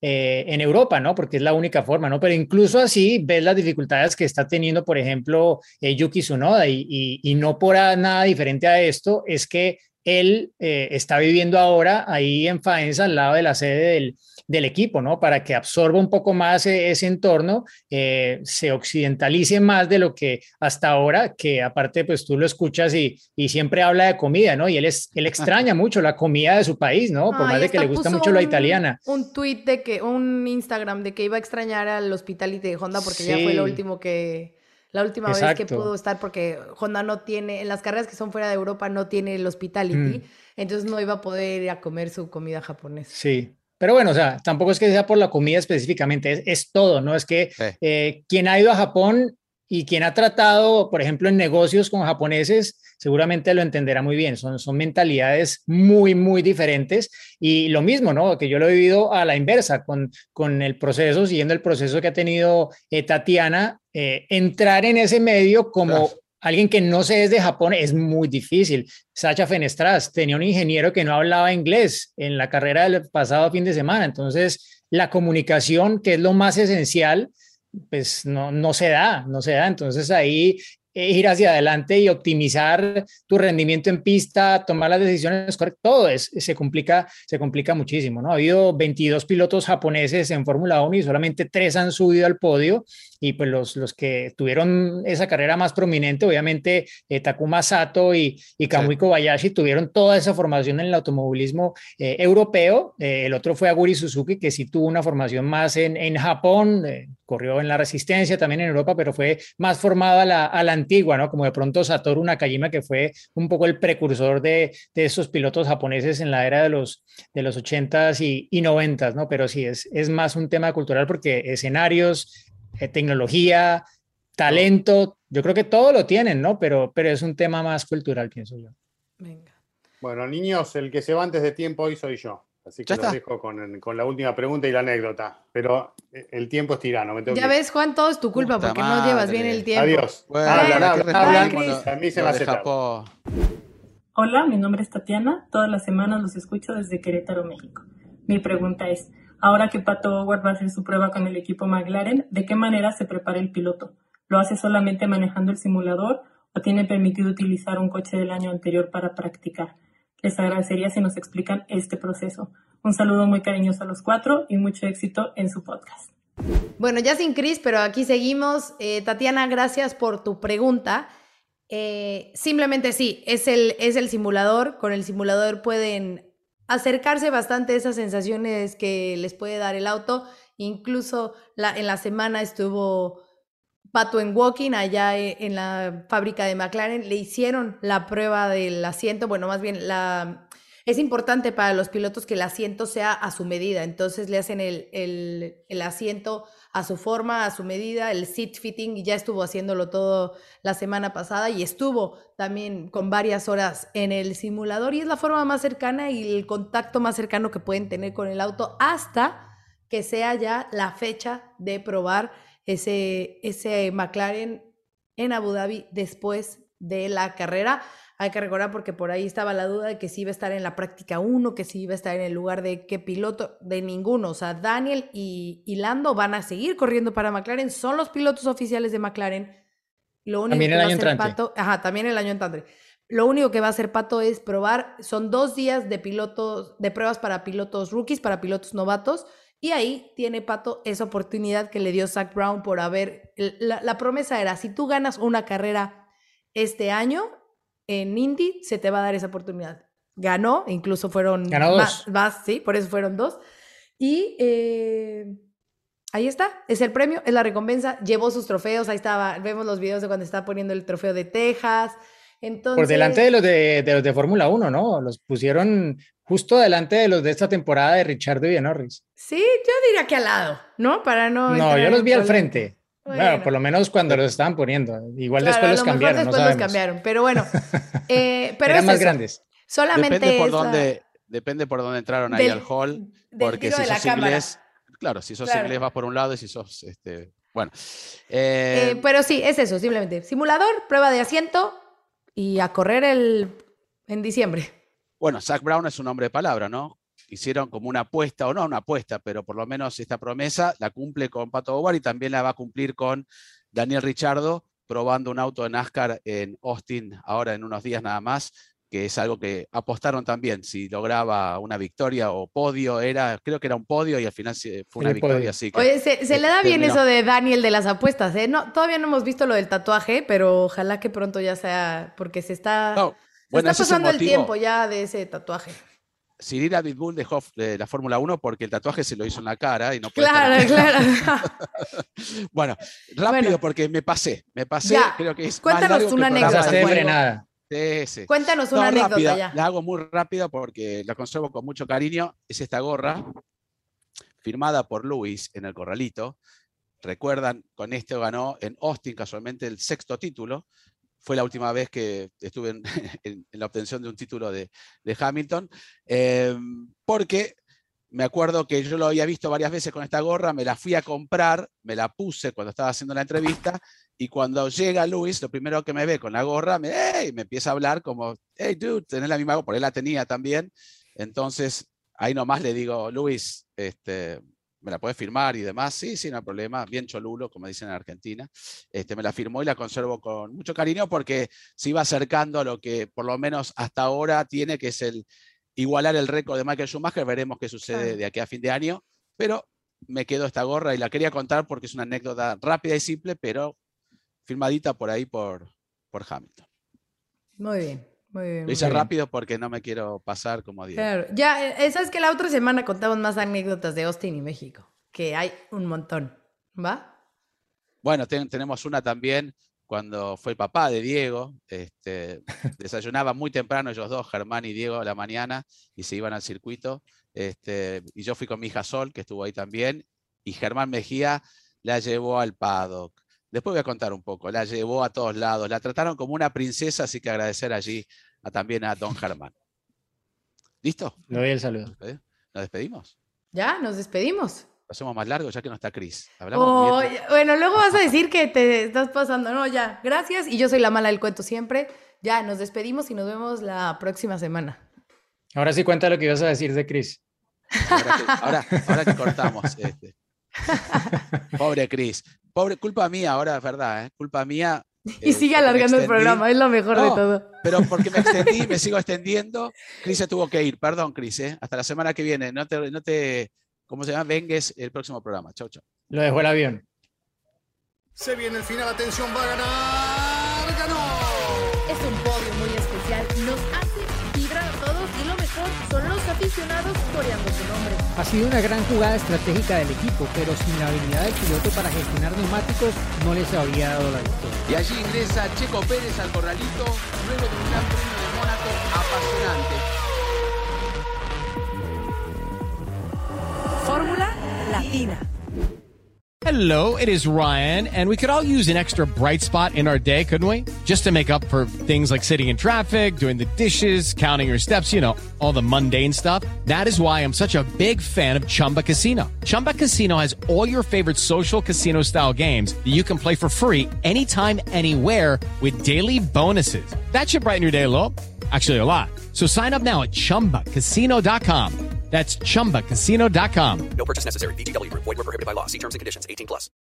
eh, en Europa, ¿no? Porque es la única forma, ¿no? Pero incluso así ves las dificultades que está teniendo, por ejemplo, eh, Yuki Tsunoda y, y, y no por nada diferente a esto, es que él eh, está viviendo ahora ahí en Faenza, al lado de la sede del, del equipo, ¿no? Para que absorba un poco más ese entorno, eh, se occidentalice más de lo que hasta ahora, que aparte pues tú lo escuchas y, y siempre habla de comida, ¿no? Y él, es, él extraña mucho la comida de su país, ¿no? Por Ay, más de que le gusta mucho un, la italiana. Un tweet de que, un Instagram de que iba a extrañar al hospitality de Honda porque sí. ya fue lo último que... La última Exacto. vez que pudo estar, porque Honda no tiene, en las carreras que son fuera de Europa no tiene el hospitality, mm. entonces no iba a poder ir a comer su comida japonesa. Sí, pero bueno, o sea, tampoco es que sea por la comida específicamente, es, es todo, ¿no? Es que sí. eh, quien ha ido a Japón y quien ha tratado, por ejemplo, en negocios con japoneses, seguramente lo entenderá muy bien. Son, son mentalidades muy, muy diferentes. Y lo mismo, ¿no? Que yo lo he vivido a la inversa, con, con el proceso, siguiendo el proceso que ha tenido eh, Tatiana, eh, entrar en ese medio como sí. alguien que no se es de Japón es muy difícil. Sacha Fenestras tenía un ingeniero que no hablaba inglés en la carrera del pasado fin de semana. Entonces, la comunicación, que es lo más esencial, pues no, no se da, no se da. Entonces ahí eh, ir hacia adelante y optimizar tu rendimiento en pista, tomar las decisiones correctas, todo es, se, complica, se complica muchísimo, ¿no? Ha habido veintidós pilotos japoneses en Fórmula uno y solamente tres han subido al podio, y pues los, los que tuvieron esa carrera más prominente, obviamente eh, Takuma Sato y, y Kamui sí. Kobayashi tuvieron toda esa formación en el automovilismo eh, europeo. Eh, el otro fue Aguri Suzuki, que sí tuvo una formación más en, en Japón, eh, corrió en la resistencia también en Europa, pero fue más formado a la, a la antigua, ¿no? Como de pronto Satoru Nakajima, que fue un poco el precursor de, de esos pilotos japoneses en la era de los, de los ochentas y, y noventas, ¿no? Pero sí, es, es más un tema cultural porque escenarios, eh, tecnología, talento, yo creo que todo lo tienen, ¿no? Pero, pero es un tema más cultural, pienso yo. Venga. Bueno, niños, el que se va antes de tiempo hoy soy yo. Así que los dejo con, con la última pregunta y la anécdota. Pero el tiempo es tirano. Me tengo ya que... ves, Juan, todo es tu culpa Puta porque madre. no llevas bien el tiempo. Adiós. Bueno, hablan, hablan, hablan. A mí se me hace tarde. Hola, mi nombre es Tatiana. Todas las semanas los escucho desde Querétaro, México. Mi pregunta es, ahora que Pato Howard va a hacer su prueba con el equipo McLaren, ¿de qué manera se prepara el piloto? ¿Lo hace solamente manejando el simulador o tiene permitido utilizar un coche del año anterior para practicar? Les agradecería si nos explican este proceso. Un saludo muy cariñoso a los cuatro y mucho éxito en su podcast. Bueno, ya sin Chris, pero aquí seguimos. Eh, Tatiana, gracias por tu pregunta. Eh, simplemente sí, es el, es el simulador. Con el simulador pueden acercarse bastante a esas sensaciones que les puede dar el auto. Incluso la, en la semana estuvo Pato en Walking, allá en la fábrica de McLaren, le hicieron la prueba del asiento, bueno, más bien la... Es importante para los pilotos que el asiento sea a su medida, entonces le hacen el, el, el asiento a su forma, a su medida, el seat fitting, y ya estuvo haciéndolo todo la semana pasada y estuvo también con varias horas en el simulador y es la forma más cercana y el contacto más cercano que pueden tener con el auto hasta que sea ya la fecha de probar ese, ese McLaren en Abu Dhabi después de la carrera. Hay que recordar porque por ahí estaba la duda de que si iba a estar en la práctica uno, que si iba a estar en el lugar de qué piloto, de ninguno. O sea, Daniel y, y Lando van a seguir corriendo para McLaren, son los pilotos oficiales de McLaren. Lo único también que el va año a hacer entrante. Pato, ajá, también el año entrante. Lo único que va a hacer Pato es probar, son dos días de pilotos, de pruebas para pilotos rookies, para pilotos novatos. Y ahí tiene Pato esa oportunidad que le dio Zach Brown por haber... La, la promesa era, si tú ganas una carrera este año en Indy, se te va a dar esa oportunidad. Ganó, incluso fueron... Ganó más, dos. más, sí, por eso fueron dos. Y eh, ahí está, es el premio, es la recompensa. Llevó sus trofeos, ahí estaba, vemos los videos de cuando está poniendo el trofeo de Texas. Entonces... Por delante de los de, de, los de Fórmula uno, ¿no? Los pusieron justo delante de los de esta temporada de Richardo y de Norris. Sí, yo diría que al lado, ¿no? Para no... No, yo los vi al frente. Bueno. Bueno, por lo menos cuando los estaban poniendo. Igual claro, después los cambiaron, después no los sabemos. cambiaron, pero bueno. Eh, pero Eran es más eso. grandes. Solamente depende por es dónde, la... depende por dónde entraron ahí del, al hall, del porque tiro si de la sos cámara. inglés, claro, si sos Claro. inglés vas por un lado y si sos, este, bueno. Eh, Eh, pero sí, es eso, simplemente. Simulador, prueba de asiento y a correr el en diciembre. bueno, Zach Brown es un hombre de palabra, ¿no? hicieron como una apuesta, o no una apuesta, pero por lo menos esta promesa la cumple con Pato O'Ward y también la va a cumplir con Daniel Ricciardo, probando un auto de NASCAR en Austin ahora en unos días nada más, que es algo que apostaron también, si lograba una victoria o podio, era, creo que era un podio y al final fue una victoria. Podio. Así que, Oye, se, se le da bien terminó. Eso de Daniel de las apuestas, ¿eh? No, todavía no hemos visto lo del tatuaje, pero ojalá que pronto ya sea, porque se está, No, se bueno, está ese es el pasando el, motivo. tiempo ya de ese tatuaje. Cyril Abitbull dejó eh, la Fórmula uno porque el tatuaje se lo hizo en la cara y no puede Claro, estar... claro. Bueno, rápido Bueno. porque me pasé, me pasé, Ya. creo que es Cuéntanos más largo una que el anécdota, programa de Juan. juego. Frenada. Sí, sí. Cuéntanos una No, anécdota rápida, ya. la hago muy rápida porque la conservo con mucho cariño. Es esta gorra firmada por Lewis en el Corralito. Recuerdan, con esto ganó en Austin casualmente el sexto título. Fue la última vez que estuve en, en, en la obtención de un título de, de Hamilton. Eh, porque me acuerdo que yo lo había visto varias veces con esta gorra, me la fui a comprar, me la puse cuando estaba haciendo la entrevista, y cuando llega Lewis, lo primero que me ve con la gorra, me, hey, me empieza a hablar como, hey, dude, tenés la misma gorra, por él la tenía también. Entonces, ahí nomás le digo, Lewis, este, ¿me la puedes firmar y demás? Sí, sí, no hay problema, bien cholulo, como dicen en Argentina. Este, me la firmó y la conservo con mucho cariño porque se iba acercando a lo que por lo menos hasta ahora tiene, que es el igualar el récord de Michael Schumacher. Veremos qué sucede de aquí a fin de año, pero me quedó esta gorra y la quería contar porque es una anécdota rápida y simple, pero firmadita por ahí por, por Hamilton. Muy bien, muy bien. Lo hice muy bien. rápido porque no me quiero pasar como Diego. Claro, ya, eh, sabes que la otra semana contamos más anécdotas de Austin y México, que hay un montón, ¿va? Bueno, ten, tenemos una también cuando fue el papá de Diego. Este, desayunaban muy temprano ellos dos, Germán y Diego, a la mañana, y se iban al circuito. Este, y yo fui con mi hija Sol, que estuvo ahí también, y Germán Mejía la llevó al paddock. Después voy a contar un poco, la llevó a todos lados, la trataron como una princesa, así que agradecer allí a, también a don Germán. ¿Listo? Le doy el saludo. ¿Nos despedimos? Ya, nos despedimos. Lo hacemos más largo ya que no está Cris. Hablamos Oh, muy bien. bueno, luego vas a decir que te estás pasando. No, ya, gracias. Y yo soy la mala del cuento siempre. Ya, nos despedimos y nos vemos la próxima semana. Ahora sí cuenta lo que ibas a decir de Cris. Ahora que, ahora, ahora que cortamos. Este. Pobre Cris. Pobre, culpa mía ahora, es verdad, ¿eh? Culpa mía. Y eh, sigue porque me alargando el extendí. programa, es lo mejor No, de todo. Pero porque me extendí, me sigo extendiendo. Cris se tuvo que ir. Perdón, Cris, ¿eh? Hasta la semana que viene. No te, no te, ¿cómo se llama? Vengues el próximo programa. Chau, chau. Lo dejó el avión. Se viene el final, atención, va a ganar, ganó. Es un podio muy especial, nos hace vibrar a todos y lo mejor son los aficionados coreando su nombre. Ha sido una gran jugada estratégica del equipo, pero sin la habilidad del piloto para gestionar neumáticos no les habría dado la victoria. Y allí ingresa Checo Pérez al corralito luego de un gran premio de Mónaco apasionante. Fórmula Latina. Hello, it is Ryan, and we could all use an extra bright spot in our day, couldn't we? Just to make up for things like sitting in traffic, doing the dishes, counting your steps, you know, all the mundane stuff. That is why I'm such a big fan of Chumba Casino. Chumba Casino has all your favorite social casino-style games that you can play for free anytime, anywhere with daily bonuses. That should brighten your day a little. Actually, a lot. So sign up now at chumba casino dot com. That's chumba casino dot com. No purchase necessary. V G W Group. Void where prohibited by law. See terms and conditions. eighteen plus.